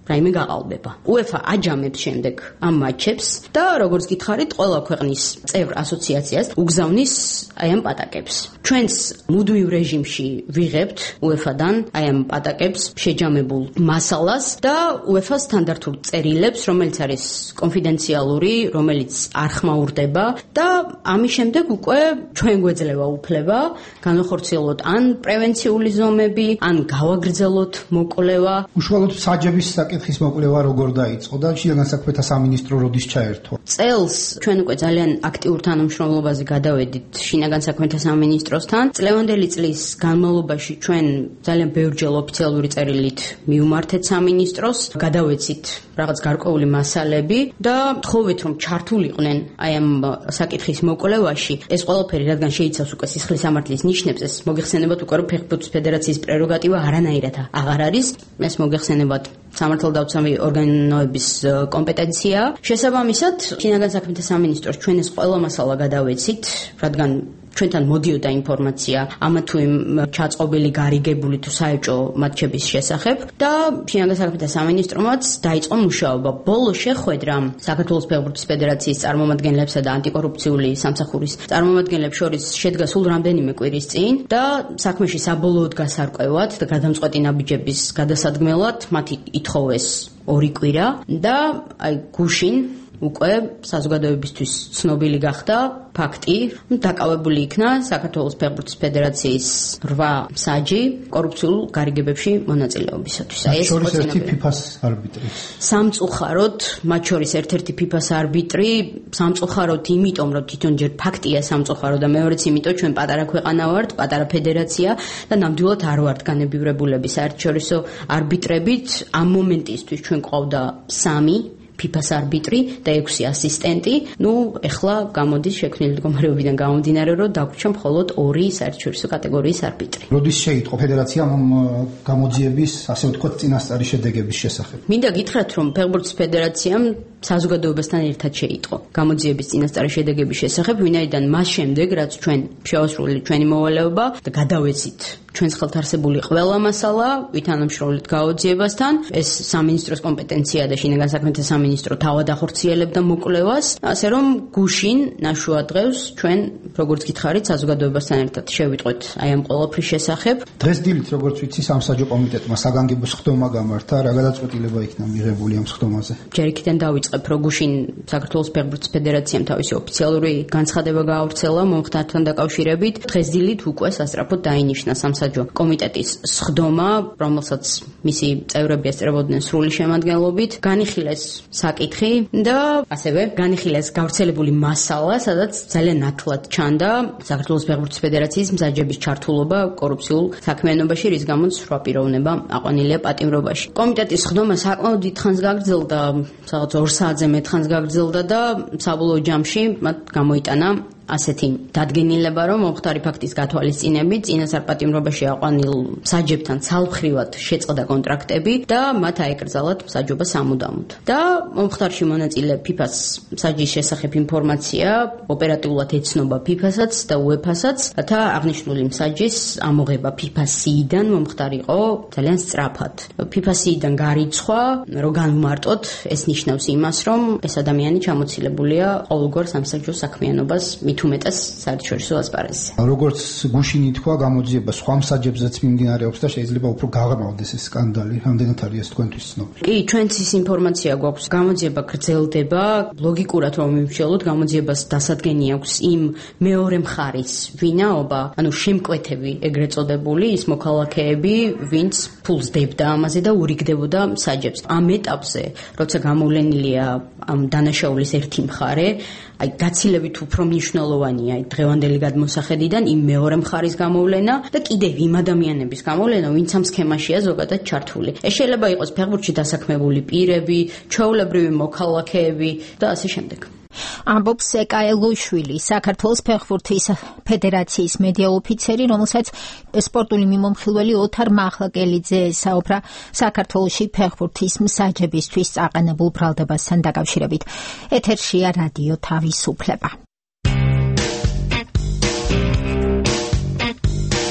რაიმე გაყალბება. UEFA აჯამებს შემდეგ ამ მატჩებს და როგორც გითხარით, ყველა ქვეყნის წევრ ასოციაციას უგზავნის აი ამ პატაკებს. ჩვენს მუდმივ რეჟიმში ვიღებთ UEFA-დან აი ამ პატაკებს შეჯამებულ მასალას და UEFA სტანდარტულ წერილებს, რომელიც არის კონფიდენციალური, რომელიც არ ხმაურდება და ამის შემდეგ უკვე ჩვენ გვეძლევა უფლება განახორციელოთ ან პრევენციული ზომები, ან გავაგრძელოთ მოკვლევა. უშუალოდ საჯების საკითხის მოკვლევა როგორ დაიწყო და შინაგან საქმეთა სამინისტრო როდის ჩაერთო? წელს ჩვენ უკვე ძალიან აქტიურ თანამშრომლობაზე გადავედით შინაგან საქმეთა სამინისტროსთან. წლევანდელი წლის განმავლობაში ჩვენ ძალიან ბევრჯერ ოფიციალური წერილით მივმართეთ სამინისტროს, გადავეცით რაღაც გარკვეული მასალები და თხოვეთ რომ ჩართულიყვნენ აი ამ საკითხის მოკვლევაში. ეს ყველაფერი რადგან შეიცავს უკვე სისხლის სამართლის ნიშნებს, ეს მოგეხსენებათ უკვე რომ ფეხბურთის ფედერაციის პრეროგატივა არანაირად აღარ არის. ეს მოგეხსენებათ სამართალდამცავი ორგანოების კომპეტენცია. შესაბამისად, შინაგან საქმეთა სამინისტროს ჩვენ ეს ყველა მასალა გადავეცით, რადგან ჩვენთან მოდიოდა ინფორმაცია ამა თუ იმ ჩაწყობილი გარიგებული თუ საეჭო მატჩების შესახებ და შინაგან საქმეთა სამინისტრომაც დაიწყო მუშაობა. ბოლო შეხვედრა საქართველოს ფეხბურთის ფედერაციის წარმომადგენლებსა და ანტიკორუფციული სამსახურის წარმომადგენლებს შორის შედგა სულ რამდენიმე კვირის წინ და საქმეში საბოლოოდ გასარკვევად და გადამწყვეტი ნაბიჯების გადასადგმელად მათი ითხოვეს ორი კვირა და აი გუშინ უკვე საზოგადოებისთვის ცნობილი გახდა ფაქტი, დაკავებული იქნა საქართველოს ფეხბურთის ფედერაციის რვა საჯი კორუფციულ გარიგებებში მონაწილეობისათვის. აი ეს შორის ერთი ფიფას არბიტრი. სამწუხაროდ, მათ შორის ერთ-ერთი ფიფას არბიტრი, სამწუხაროდ იმიტომ, რომ თვითონ ჯერ ფაქტია სამწუხარო და მეორეც იმიტომ, ჩვენ პატარა ქვეყანა ვართ, პატარა ფედერაცია და ნამდვილად არ ვართ განებივრებულები საერთაშორისო არბიტრებით. ამ მომენტისთვის ჩვენ ყავდა სამი ფიფას არბიტრი და ექვსი ასისტენტი. ნუ ეხლა გამოდის შექმნილი მდგომარეობიდან გამომდინარე, რომ დაგვრჩა მხოლოდ ორი საერთაშორისო კატეგორიის არბიტრი. როდის შეიტყო ფედერაციამ ამ გამოძიების, ასე ვთქვათ, წინასწარი შედეგების შესახებ? მინდა გითხრათ, რომ ფეხბურთის ფედერაციამ საზოგადოებასთან ერთად შეიტყო გამოძიების წინასწარი შედეგების შესახებ, ვინაიდან მას შემდეგ, რაც ჩვენ შევასრულეთ ჩვენი მოვალეობა და გადავეცით ჩვენს ხელთ არსებული ყველა მასალა ვითანამშრომლეთ გაოძიებასთან, ეს სამინისტროს კომპეტენცია და შინაგან საქმეთა სამინისტრო თავად ახორციელებდა მოკვლევას, ასე რომ გუშინ ნაშუა დღეს ჩვენ როგორც გითხარით საზოგადოებასთან ერთად შევიტყვეთ აი ამ ყველაფრის შესახებ. დღეს დილით როგორც ვიცი სამსაჯო კომიტეტმა საგანგებო სხდომა გამართა, რა გადაწყვეტილება იქნა მიღებული ამ სხდომაზე? ჯერ იქიდან დავიწყებ, რომ გუშინ საქართველოს ფეხბურთის ფედერაციამ თავისი ოფიციალური განცხადება გაავრცელა მომხდართან დაკავშირებით. დღეს დილით უკვე სასწრაფოდ დაინიშნა სამსაჯო კომიტეტის სხდომა, რომელსაც მისი წევრები ესწრებოდნენ სრული შემადგენლობით, განიხილეს საკითხი და ასევე განიხილეს გავრცელებული მასალა, სადაც ძალიან ნათლად ჩანდა საქართველოს ფეხბურთის ფედერაციის მზაჯების ჩართულობა კორუფციულ საქმიანობაში, რის გამოც რვა პიროვნება აყვანილია პატიმრობაში. კომიტეტის სხდომა საკმაოდ დიდხანს გაგრძელდა, სადაც ორ საათზე მეტხანს გაგრძელდა და საბოლოო ჯამში მათ გამოიტანა ასეთი დადგენილება, რომ მომხდარი ფაქტის გათვალისწინებით წინასწარ პატიმრობაში აყვანილ საჯებთან ცალმხრივად შეწყდა კონტრაქტები და მათ აეკრძალათ მსაჯობა სამუდამოდ. და მომხდარში მონაწილე ფიფას საჯის შესახებ ინფორმაცია ოპერატიულად ეცნობა ფიფასაც და უეფასაც, რათა აღნიშნული მსაჯის ამოღება ფიფასიდან მომხდარი იყო ძალიან სწრაფად. ფიფასიდან გარიცხვა, რომ განვმარტოთ, ეს ნიშნავს იმას, რომ ეს ადამიანი ჩამოცილებულია ყოველგვარ სამსაჯო საქმიანობას თუმეტას საერთაშორისო ასპარეზზე. როგორც გუშინ ითქვა, გამოძიება სხვა მსაჯებზეც მიმდინარეობს და შეიძლება უფრო გაღრმავდეს ეს სკანდალი. რამდენად არის ეს თქვენთვის ცნობილი? კი, ჩვენც ის ინფორმაცია გვაქვს. გამოძიება გრძელდება. ლოგიკურად რომ მივშველოთ, გამოძიებას დასადგენი აქვს იმ მეორე მხარის ვინაობა, ანუ შემკვეთები ეგრეთ წოდებული, ის მოქალაქეები, ვინც ფულს დებდა ამაზე და ურიგდებოდა საჯებს. ამ ეტაპზე, როცა გამოვლენილია ამ დანაშაულის ერთი მხარე, აი გაცილებით უფრო მნიშვნელოვანია აი დღევანდელი გადმოსახედიდან იმ მეორე მხარის გამოვლენა და კიდევ იმ ადამიანების გამოვლენა, ვინც ამ სქემაშია ზოგადად ჩართული. ეს შეიძლება იყოს ფეხბურთში დასაქმებული პირები, ჩვეულებრივი მოქალაქეები და ასე შემდეგ. ამბობს ეკაელუშვილი, საქართველოს ფეხბურთის ფედერაციის მედია ოფიცერი, რომელსაც სპორტული მიმომხილველი ოთარ მახლაკელიძე საუბრა საქართველოში ფეხბურთის მსაჯებისთვის წაყენებულ ბრალდებასთან დაკავშირებით. ეთერშია რადიო თავისუფლება.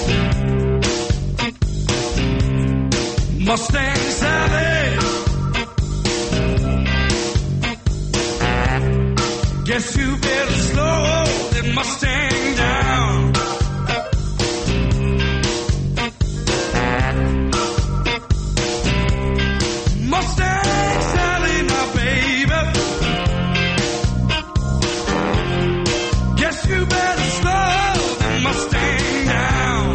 Mustangs have it. Guess you better slow that Mustang down. Mustang Sally, my baby. Guess you better slow that Mustang down.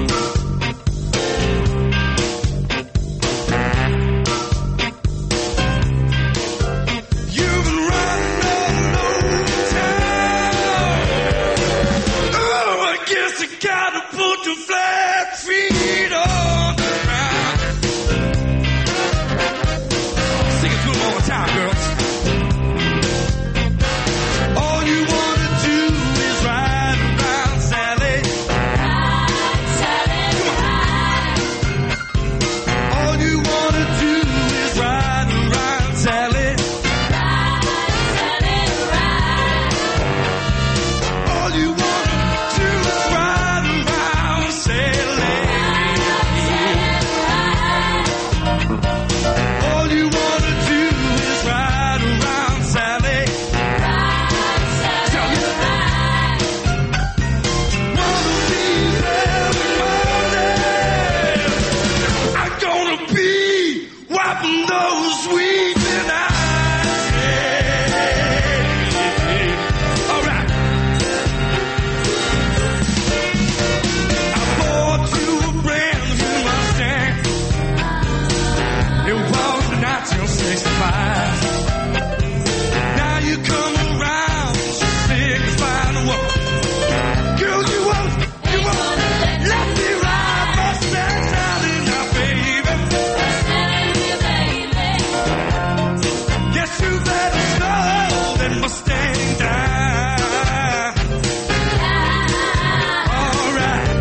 You've been running all over town. Oh, I guess I gotta put your flat feet on the ground. Sing it to them all the time, girls. All you wanna do is ride around, Sally. Ride, Sally, ride. All you wanna do is ride around, Sally. Ride, Sally, ride. All you wanna do is ride around, Sally. All you wanna do is ride around, Sally. Tell me. One of these every morning, I'm gonna be wiping those weeping eyes. Yeah. All right. I bought you a brand new Mustang. It was nineteen sixty-five. Now you come around, signifying what? Girl, you won't, you won't let me ride Mustang Sally now, baby. Guess you better slow that Mustang down. All right.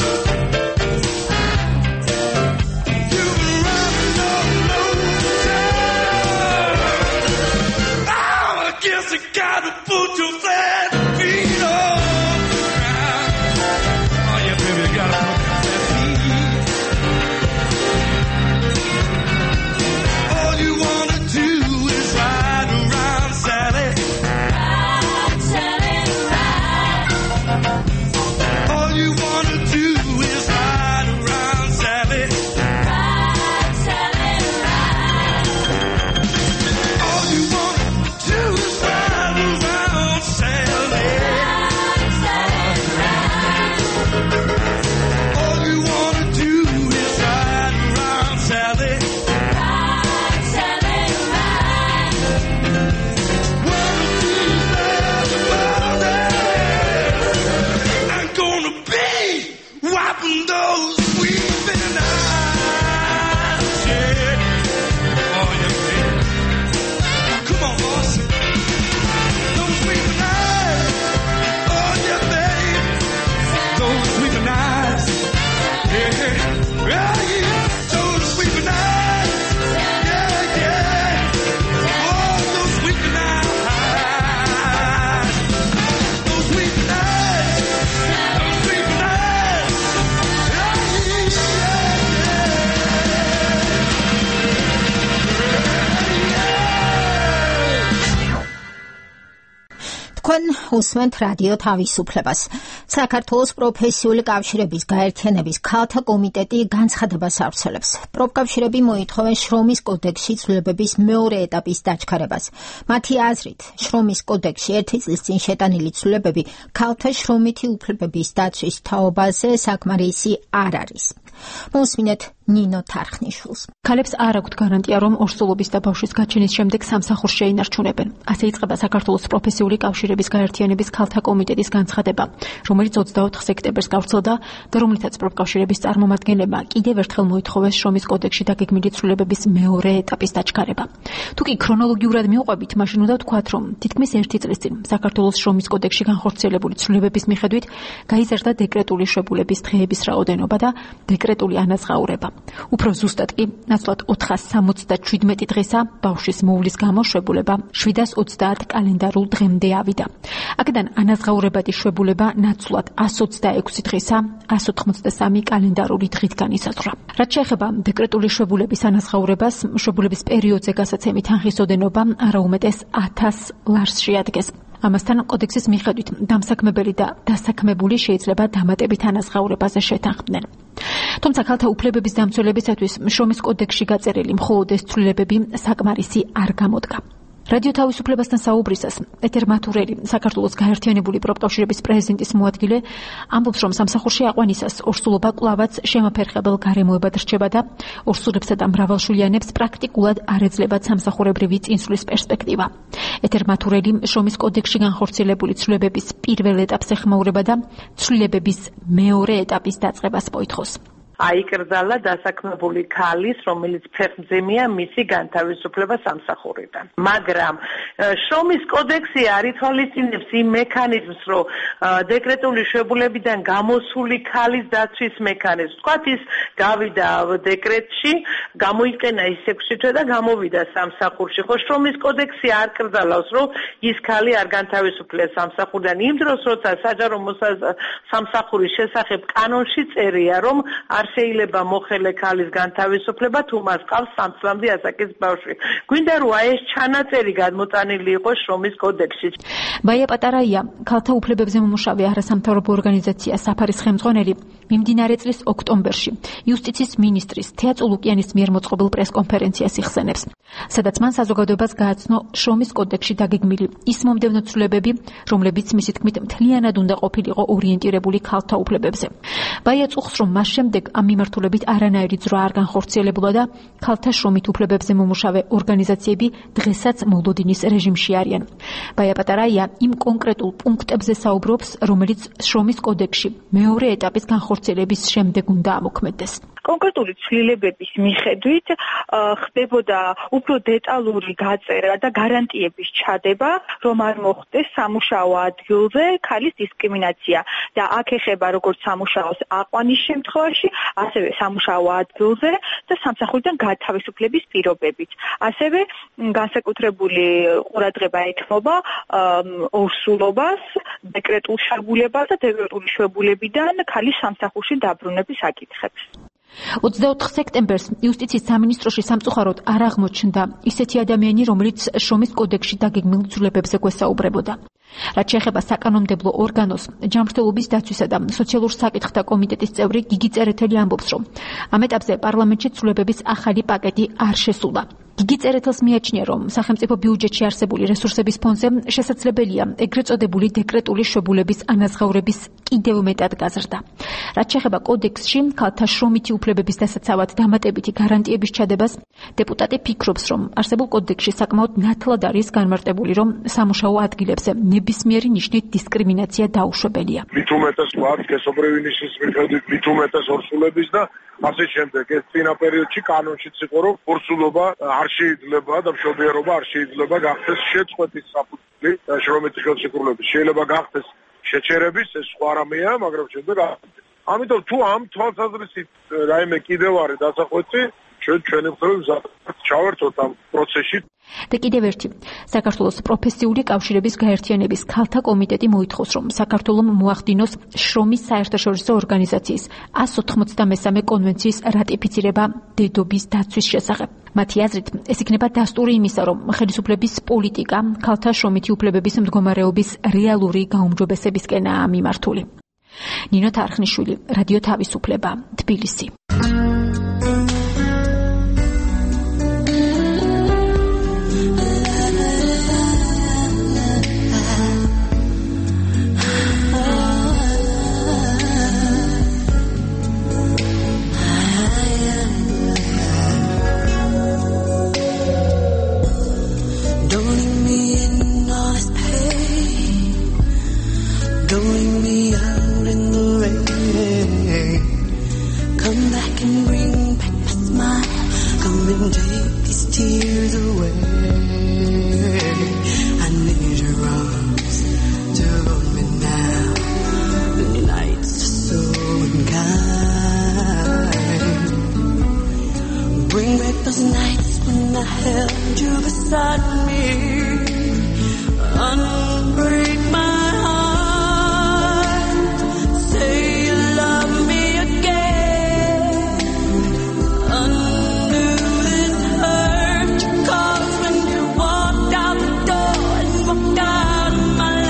You've been running all over town. Oh, I guess I gotta put your flat feet on the ground. Oh, yeah, baby, you gotta put your flat feet. All you wanna do is ride around, Sally. Ride, Sally, ride. All you wanna do is ride around, Sally. Ride, Sally, ride. All you wanna do is ride around, Sally. Ride, Sally, ride. All you wanna do is ride around, Sally. Ride, Sally, ride. One of these days, I'm gonna be wiping those weeping eyes. Yeah. Oh, yeah, baby. Come on, boss. Those weeping eyes. Oh, yeah, baby. Those weeping eyes. Yeah. Yeah, yeah. Those weeping eyes. Yeah, yeah. Oh, those weeping eyes. Those weeping eyes. Those weeping eyes. Yeah, yeah, თქვენ უსმენთ რადიო თავისუფლებას. საქართველოს პროფესიული კავშირების გაერთიანების ქალთა კომიტეტი განცხადებას ავრცელებს. პროფკავშირები მოითხოვენ შრომის კოდექსში ცვლილებების მეორე ეტაპის დაჩქარებას. მათი აზრით, შრომის კოდექსში ერთი წლის წინ შეტანილი ცვლილებები ქალთა შრომითი უფლებების დაცვის თაობაზე საკმარისი არ არის. მოსმინეთ ნინო თარხნიშვილს. ქალებს არ აქვთ გარანტია, რომ ორსულობის და ბავშვის გაჩენის შემდეგ სამსახურს შეინარჩუნებენ. ასე იწყება საქართველოს პროფესიული კავშირების გაერთიანების ქალთა კომიტეტის განცხადება, რომელიც ოცდაოთხ სექტემბერს გავრცელდა და რომლითაც პროფკავშირების წარმომადგენლებმა კიდევ ერთხელ მოითხოვეს შრომის კოდექსში დაგეგმილი ცვლილებების მეორე ეტაპის დაჩქარება. თუ კი ქრონოლოგიურად მივყვებით, მაშინ უნდა ვთქვათ, რომ თითქმის ერთი წლის წინ საქართველოს შრომის კოდექსში განხორციელებული ცვლილებების მიხედვით გაიზარდა დეკრეტული შვებულების დღეების რაოდენობა და დეკრეტული ანაზღაურება. უფრო ზუსტად კი, ნაცვლად ოთხას სამოცდაშვიდმეტი დღესა ბავშვის მოვლის გამო შვებულება შვიდას ოცდაათ კალენდარულ დღემდე ავიდა. აქედან ანაზღაურებადი შვებულება ნაცვლად ას ოცდაექვსი დღისა ას ოთხმოცდასამი კალენდარული დღით განისაზღვრა. რაც შეეხება დეკრეტული შვებულების ანაზღაურებას, შვებულების პერიოდზე გასაცემი თანხის ოდენობა არაუმეტეს ათას ლარს შეადგენს. ამასთან კოდექსის მიხედვით დამსაქმებელი და დასაქმებული შეიძლება დამატებით ანაზღაურებაზე შეთანხმდნენ. თუმცა ქალთა უფლებების დამცველებისათვის შრომის კოდექსში გაწერილი მხოლოდ ეს ცვლილებები საკმარისი არ გამოდგა. რადიო თავისუფლებასთან საუბრისას ეთერ მათურელი, საქართველოს გაერთიანებული პროფკავშირების პრეზიდენტის მოადგილე, ამბობს, რომ სამსახურში აყვანისას ორსულობა კვლავაც შემაფერხებელ გარემოებად რჩება და ორსულებსა და მრავალშვილიანებს პრაქტიკულად არ ეძლევათ სამსახურებრივი წინსვლის პერსპექტივა. ეთერ მათურელი შრომის კოდექსში განხორციელებული ცვლილებების პირველ ეტაპს ეხმაურება და ცვლილებების მეორე ეტაპის დაწყებას მოითხოვს. აიკრძალა დასაქმებული ქალის, რომელიც ფეხმძიმეა, მისი განთავისუფლება სამსახურიდან. მაგრამ შრომის კოდექსი არ ითვალისწინებს იმ მექანიზმს, რომ დეკრეტული შვებულებიდან გამოსული ქალის დაცვის მექანიზმს. თქვათ, ის გავიდა დეკრეტში, გამოიყენა ის ექვსი თვე და გამოვიდა სამსახურში. ხო, შრომის კოდექსი არ კრძალავს, რომ ის ქალი არ განთავისუფლეს სამსახურიდან. იმ დროს, როცა საჯარო სამსახურის შესახებ კანონში წერია, რომ არ შეიძლება მოხელე ქალის განთავისუფლება თუ მას ყავს სამწლამდე ასაკის ბავშვი. გვინდა რომ აი ეს ჩანაწერი გადმოტანილი იყოს შრომის კოდექსში. ბაია პატარაია, ქალთა უფლებებზე მომუშავე არასამთავრობო ორგანიზაცია საფარის ხელმძღვანელი, მიმდინარე წლის ოქტომბერში იუსტიციის მინისტრის თეა წულუკიანის მიერ მოწყობილ პრესკონფერენციას იხსენებს, სადაც მან საზოგადოებას გააცნო შრომის კოდექსში დაგეგმილი ის მომდევნო ცვლილებები, რომლებიც მისი თქმით მთლიანად უნდა ყოფილიყო ორიენტირებული ქალთა უფლებებზე. ბაია წუხს, რომ მას შემდეგ ამ მიმართულებით არანაირი ძრა არ განხორციელებულა და ქალთა შრომით უფლებებზე მომუშავე ორგანიზაციები დღესაც მოლოდინის რეჟიმში არიან. ბაია პატარაია იმ კონკრეტულ პუნქტებზე საუბრობს, რომელიც შრომის კოდექსში მეორე ეტაპის განხორციელების შემდეგ უნდა ამოქმედდეს. კონკრეტული ცვლილებების მიხედვით ხდებოდა უფრო დეტალური გაწერა და გარანტიების ჩადება, რომ არ მოხდეს სამუშაო ადგილზე ქალის დისკრიმინაცია და აქ ეხება როგორც სამუშაოს აყვანის შემთხვევაში, ასევე სამუშაო ადგილზე და სამსახურიდან გათავისუფლების პირობებით. ასევე განსაკუთრებული ყურადღება ეთმობა ორსულობას, დეკრეტულ შვებულებას და დეკრეტული შვებულებიდან ქალის სამსახურში დაბრუნების საკითხებს. ოცდაოთხ სექტემბერს იუსტიციის სამინისტროში სამწუხაროდ არ აღმოჩნდა ისეთი ადამიანი, რომელიც შრომის კოდექსში დაგეგმილ ცვლილებებზე გვესაუბრებოდა. რაც შეეხება საკანონმდებლო ორგანოს, ჯანმრთელობის დაცვისა და სოციალურ საკითხთა კომიტეტის წევრი გიგი წერეთელი ამბობს, რომ ამ ეტაპზე პარლამენტში ცვლილებების ახალი პაკეტი არ შესულა. გიგი წერეთელს მიაჩნია, რომ სახელმწიფო ბიუჯეტში არსებული რესურსების ფონზე შესაძლებელია ეგრეთ წოდებული დეკრეტული შვებულების ანაზღაურების კიდევ მეტად გაზრდა. რაც შეეხება კოდექსში ქალთა შრომითი უფლებების დასაცავად დამატებითი გარანტიების ჩადებას, დეპუტატი ფიქრობს, რომ არსებულ კოდექსში საკმაოდ ნათლად არის განმარტებული, რომ სამუშაო ადგილებზე ნებისმიერი ნიშნით დისკრიმინაცია დაუშვებელია. მით უმეტეს ვარ სქესობრივი ნიშნის მიხედვით, მით უმეტეს ორსულების და ასე შემდეგ. ეს წინა პერიოდში კანონშიც იყო, რომ ორსულობა არ შეიძლება და მშობიარობა არ შეიძლება გახდეს შეწყვეტის საფუძველი შრომითი ხელშეკრულების. შეიძლება გახდეს შეჩერების, ეს სხვა რამეა, მაგრამ შემდეგ არ. ამიტომ თუ ამ თვალსაზრისით რაიმე კიდევ არის დასახვეწი, ჩვენ ჩვენი მხრივ ჩავერთოთ ამ პროცესში. და კიდევ ერთი, საქართველოს პროფესიული კავშირების გაერთიანების ქალთა კომიტეტი მოითხოვს, რომ საქართველომ მოახდინოს შრომის საერთაშორისო ორგანიზაციის ას ოთხმოცდამესამე კონვენციის რატიფიცირება დედობის დაცვის შესახებ. მათი აზრით, ეს იქნება დასტური იმისა, რომ ხელისუფლების პოლიტიკა ქალთა შრომითი უფლებების მდგომარეობის რეალური გაუმჯობესებისკენაა მიმართული. ნინო თარხნიშვილი, რადიო თავისუფლება, თბილისი. My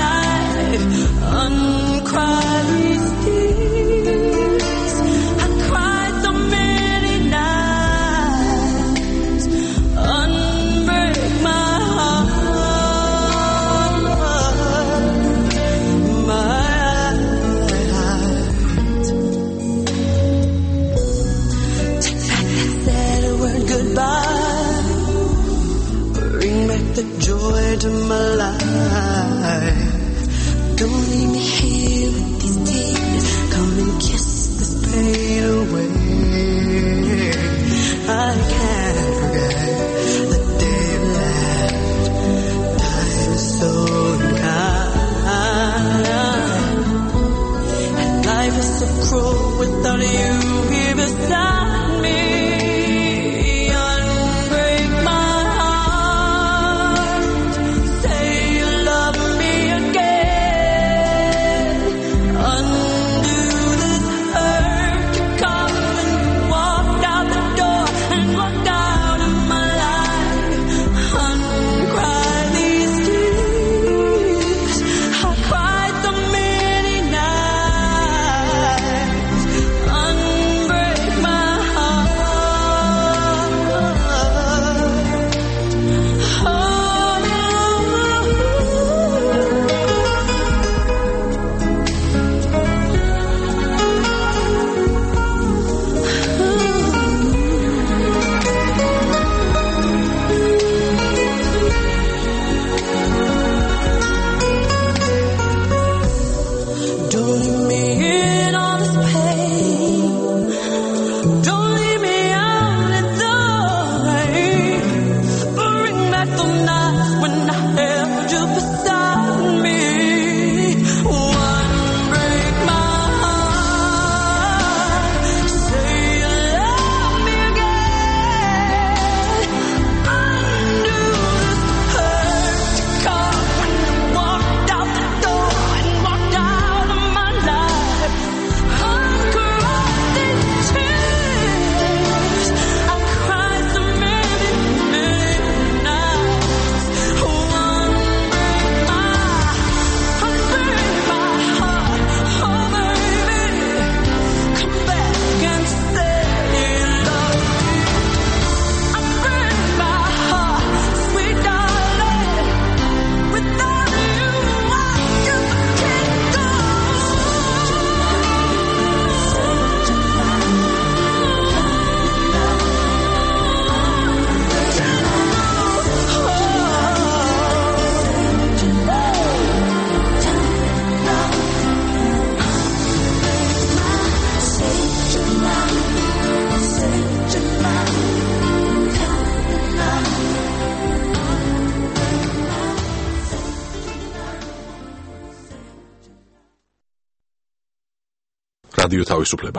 რადიო თავისუფლება.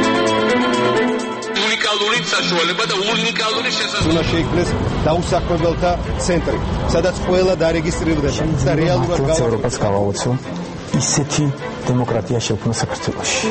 უნიკალური საშუალება და უნიკალური შესაძლებლობა. უნდა შეიქმნეს დაუსაქმებელთა ცენტრი, სადაც ყველა დარეგისტრირდება და რეალურად ევროპას გავაოცო ისეთი დემოკრატია შექმნა საქართველოში.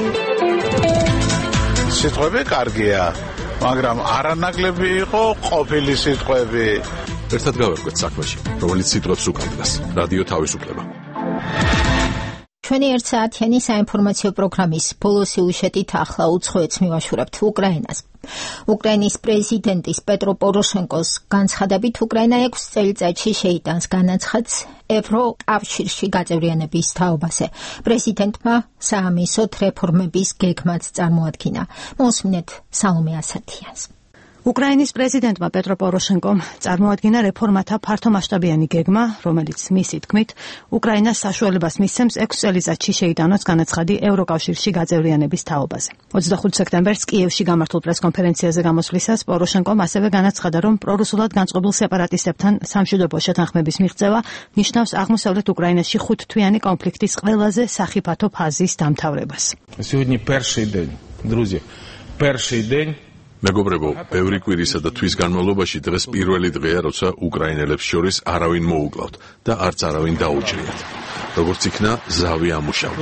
სიტყვები კარგია, მაგრამ არანაკლები იყო ყოფილი სიტყვები. ერთად გავერკვეთ საქმეში, რომელიც სიტყვებს უკავშირდება. რადიო თავისუფლება. ჩვენი ერთ საათიანი საინფორმაციო პროგრამის ბოლო სიუჟეტით ახლა უცხოეთს მივაშურებთ უკრაინას. უკრაინის პრეზიდენტის პეტრო პოროშენკოს განცხადებით უკრაინა ექვს წელიწადში შეიტანს განაცხადს ევროკავშირში გაწევრიანების თაობაზე. პრეზიდენტმა საამისოდ რეფორმების გეგმაც წარმოადგინა. მოსმინეთ სალომე ასათიანს. უკრაინის პრეზიდენტმა პეტრო პოროშენკომ წარმოადგინა რეფორმათა ფართომასშტაბიანი გეგმა, რომელიც მისი თქმით, უკრაინას საშუალებას მისცემს ექვს წელიწადში შეიტანოს განაცხადი ევროკავშირში გაწევრიანების თაობაზე. ოცდახუთი სექტემბერს კიევში გამართულ პრესკონფერენციაზე გამოსვლისას პოროშენკომ ასევე განაცხადა, რომ პრორუსულად განწყობილ სეპარატისტებთან სამშვიდობო შეთანხმების მიღწევა ნიშნავს აღმოსავლეთ უკრაინაში ხუთთვიანი კონფლიქტის ყველაზე სახიფათო ფაზის დამთავრებას. Сегодня первый день, друзья. Первый день მეგობრებო, ბევრი კვირისა და თვის განმავლობაში დღეს პირველი დღეა, როცა უკრაინელებს შორის არავინ მოუკლავთ და არც არავინ დაუჭრიათ. როგორც იქნა, ზავი ამუშავდა.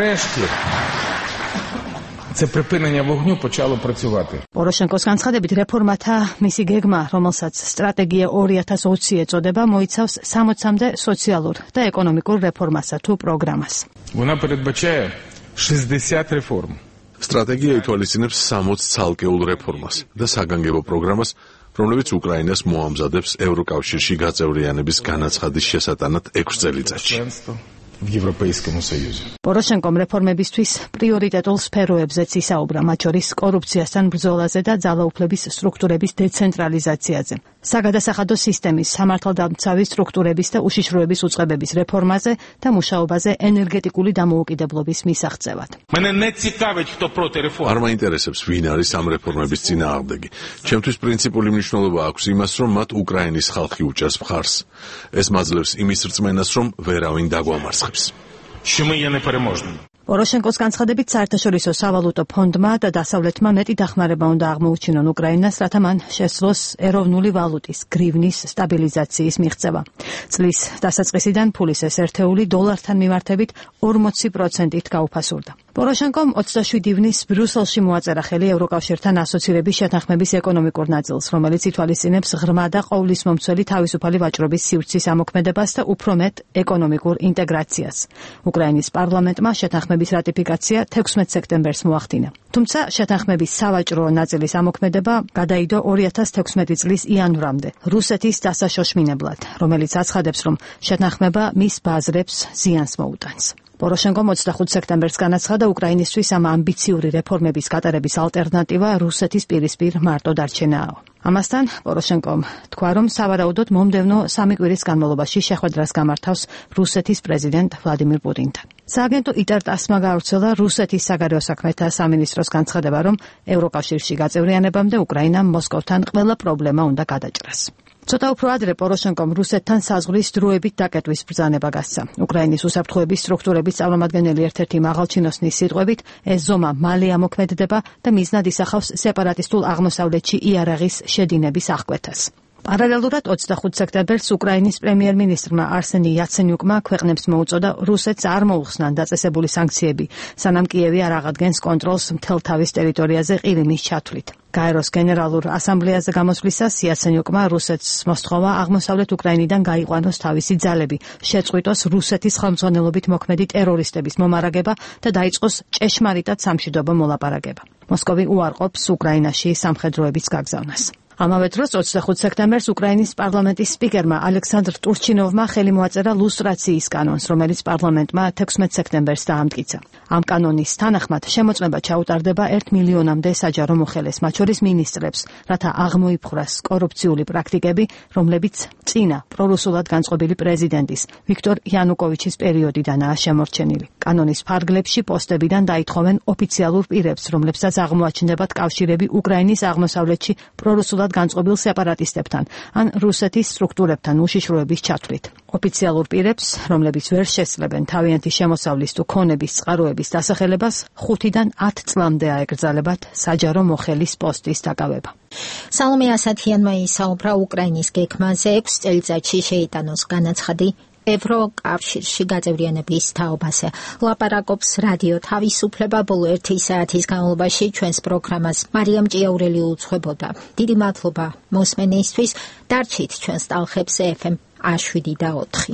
Це припинення вогню почало працювати. პოროშენკოს განცხადებით რეფორმათა მისი გეგმა, რომელსაც სტრატეგია ორი ათას ოცი ეწოდება, მოიცავს სამოცამდე სოციალურ და ეკონომიკურ რეფორმასა თუ პროგრამას. Вона передбачає шестьдесят реформ. სტრატეგია ითვალისწინებს სამოც ცალკეულ რეფორმას და საგანგებო პროგრამას, რომლებიც უკრაინას მოამზადებს ევროკავშირში გაწევრიანების განაცხადის შესატანად ექვს წელიწადში. В Европейском Союзе. პოროშენკომ რეფორმებისთვის პრიორიტეტულ სფეროებზეც ისაუბრა, მათ შორის კორუფციასთან ბრძოლაზე და ძალაუფლების სტრუქტურების დეცენტრალიზაციაზე. საგადასახადო სისტემის, სამართალდამცავი სტრუქტურების და უშიშროების უწყებების რეფორმაზე და მუშაობაზე ენერგეტიკული დამოუკიდებლობის მისაღწევად. Мене не цікавить, хто проти реформ. არ მაინტერესებს, ვინ არის ამ რეფორმების წინააღმდეგი. ჩემთვის პრინციპული მნიშვნელობა აქვს იმას, რომ მათ უკრაინის ხალხი უჭერს მხარს. ეს მაძლევს იმის რწმენას, რომ ვერავინ დაგვამარცხებს. Що ми є непереможними. პოროშენკოს განცხადებით საერთაშორისო სავალუტო ფონდმა და დასავლეთმა მეტი დახმარება უნდა აღმოუჩინონ უკრაინას, რათა მან შესძლოს ეროვნული ვალუტის გრივნის სტაბილიზაციის მიღწევა. წლის დასაწყისიდან ფულის ეს ერთეული დოლართან მიმართებით ორმოცი პროცენტით გაუფასურდა. პოროშენკომ ოცდაშვიდი ივნის ბრიუსელში მოაწერა ხელი ევროკავშირთან ასოცირების შეთანხმების ეკონომიკურ ნაწილს, რომელიც ითვალისწინებს ღრმა და ყოვლისმომცველი თავისუფალი ვაჭრობის სივრცის ამოქმედებას და უფრო მეტ ეკონომიკურ ინტეგრაციას. უკრაინის პარლამენტმა შეთანხმების რატიფიკაცია თექვსმეტ სექტემბერს მოახდინა. თუმცა შეთანხმების სავაჭრო ნაწილის ამოქმედება გადაიდო ორი ათას თექვსმეტი წლის იანვრამდე, რუსეთის დასაშოშმინებლად, რომელიც აცხადებს, რომ შეთანხმება მის ბაზრებს ზიანს მოუტანს. პოროშენკომ ოცდახუთი სექტემბერს განაცხადა, უკრაინისთვის ამ ამბიციური რეფორმების გატარების ალტერნატივა რუსეთის პირისპირ მარტო დარჩენაა. ამასთან პოროშენკომ თქვა, რომ სავარაუდოდ მომდევნო სამი კვირის განმავლობაში შეხვედრას გამართავს რუსეთის პრეზიდენტ ვლადიმირ პუტინთან. სააგენტო იტარ-ტასმა გაავრცელა რუსეთის საგარეო საქმეთა სამინისტროს განცხადება, რომ ევროკავშირში გაწევრიანებამდე უკრაინამ მოსკოვთან ყველა პრობლემა უნდა გადაჭრას. ცოტა უფრო ადრე პოროშენკომ რუსეთთან საზღვრის დროებით დაკეტვის ბრძანება გასცა. უკრაინის უსაფრთხოების სტრუქტურების წარმომადგენელი ერთ-ერთი მაღალჩინოსნის სიტყვებით, ეს ზომა მალე ამოქმედდება და მიზნად ისახავს სეპარატისტულ აღმოსავლეთში იარაღის შედინების აღკვეთას. პარალელურად ოცდახუთი სექტემბერს უკრაინის პრემიერ-მინისტრმა არსენი იაცენიუკმა ქვეყნებს მოუწოდა რუსეთს არ მოუხსნან დაწესებული სანქციები, სანამ კიევი არ აღადგენს კონტროლს მთელ თავის ტერიტორიაზე ყირიმის ჩათვლით. გაეროს გენერალურ ასამბლეაზე გამოსვლისას იაცენიუკმა რუსეთს მოსთხოვა აღმოსავლეთ უკრაინიდან გაიყვანოს თავისი ძალები, შეწყვიტოს რუსეთის ხელმძღვანელობით მოქმედი ტერორისტების მომარაგება და დაიწყოს ჭეშმარიტად სამშვიდობო მოლაპარაკება. მოსკოვი უარყოფს უკრაინაში სამხედროების გაგზავნას. ამავე დროს ოცდახუთი სექტემბერს უკრაინის პარლამენტის სპიკერმა ალექსანდრ ტურჩინოვმა ხელი მოაწერა ლუსტრაციის კანონს, რომელიც პარლამენტმა თექვსმეტ სექტემბერს დაამტკიცა. ამ კანონის თანახმად შემოწმება ჩაუტარდება ერთ მილიონამდე საჯარო მოხელეს, მათ შორის მინისტრებს, რათა აღმოიფხვრას კორუფციული პრაქტიკები, რომლებიც წინა პრორუსულად განწყობილი პრეზიდენტის ვიქტორ იანუკოვიჩის პერიოდიდანაა შემორჩენილი. კანონის ფარგლებში პოსტებიდან დაითხოვენ ოფიციალურ პირებს, რომლებსაც აღმოაჩნდებათ კავშირები უკრაინის აღმოსავლეთში პრორუსულად სპეციალურად განწყობილ სეპარატისტებთან ან რუსეთის სტრუქტურებთან უშიშროების ჩათვლით. ოფიციალურ პირებს, რომლებიც ვერ შესწლებენ თავიანთი შემოსავლის თუ ქონების წყაროების დასახელებას, ხუთიდან ათ წლამდე აეკრძალებათ საჯარო მოხელის პოსტის დაკავება. სალომე ასათიანმა ისაუბრა უკრაინის გეგმაზე ექვს წელიწადში შეიტანოს განაცხადი ევროკავშირში გაწევრიანების თაობაზე. ლაპარაკობს რადიო თავისუფლება ბოლო ერთი საათის განმავლობაში ჩვენს პროგრამას მარიამ ჭიაურელი უძღვებოდა. დიდი მადლობა მოსმენისთვის. დარჩით ჩვენს ტალღებზე ეფ ემ შვიდი და ოთხი.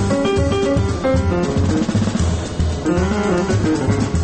Thank you.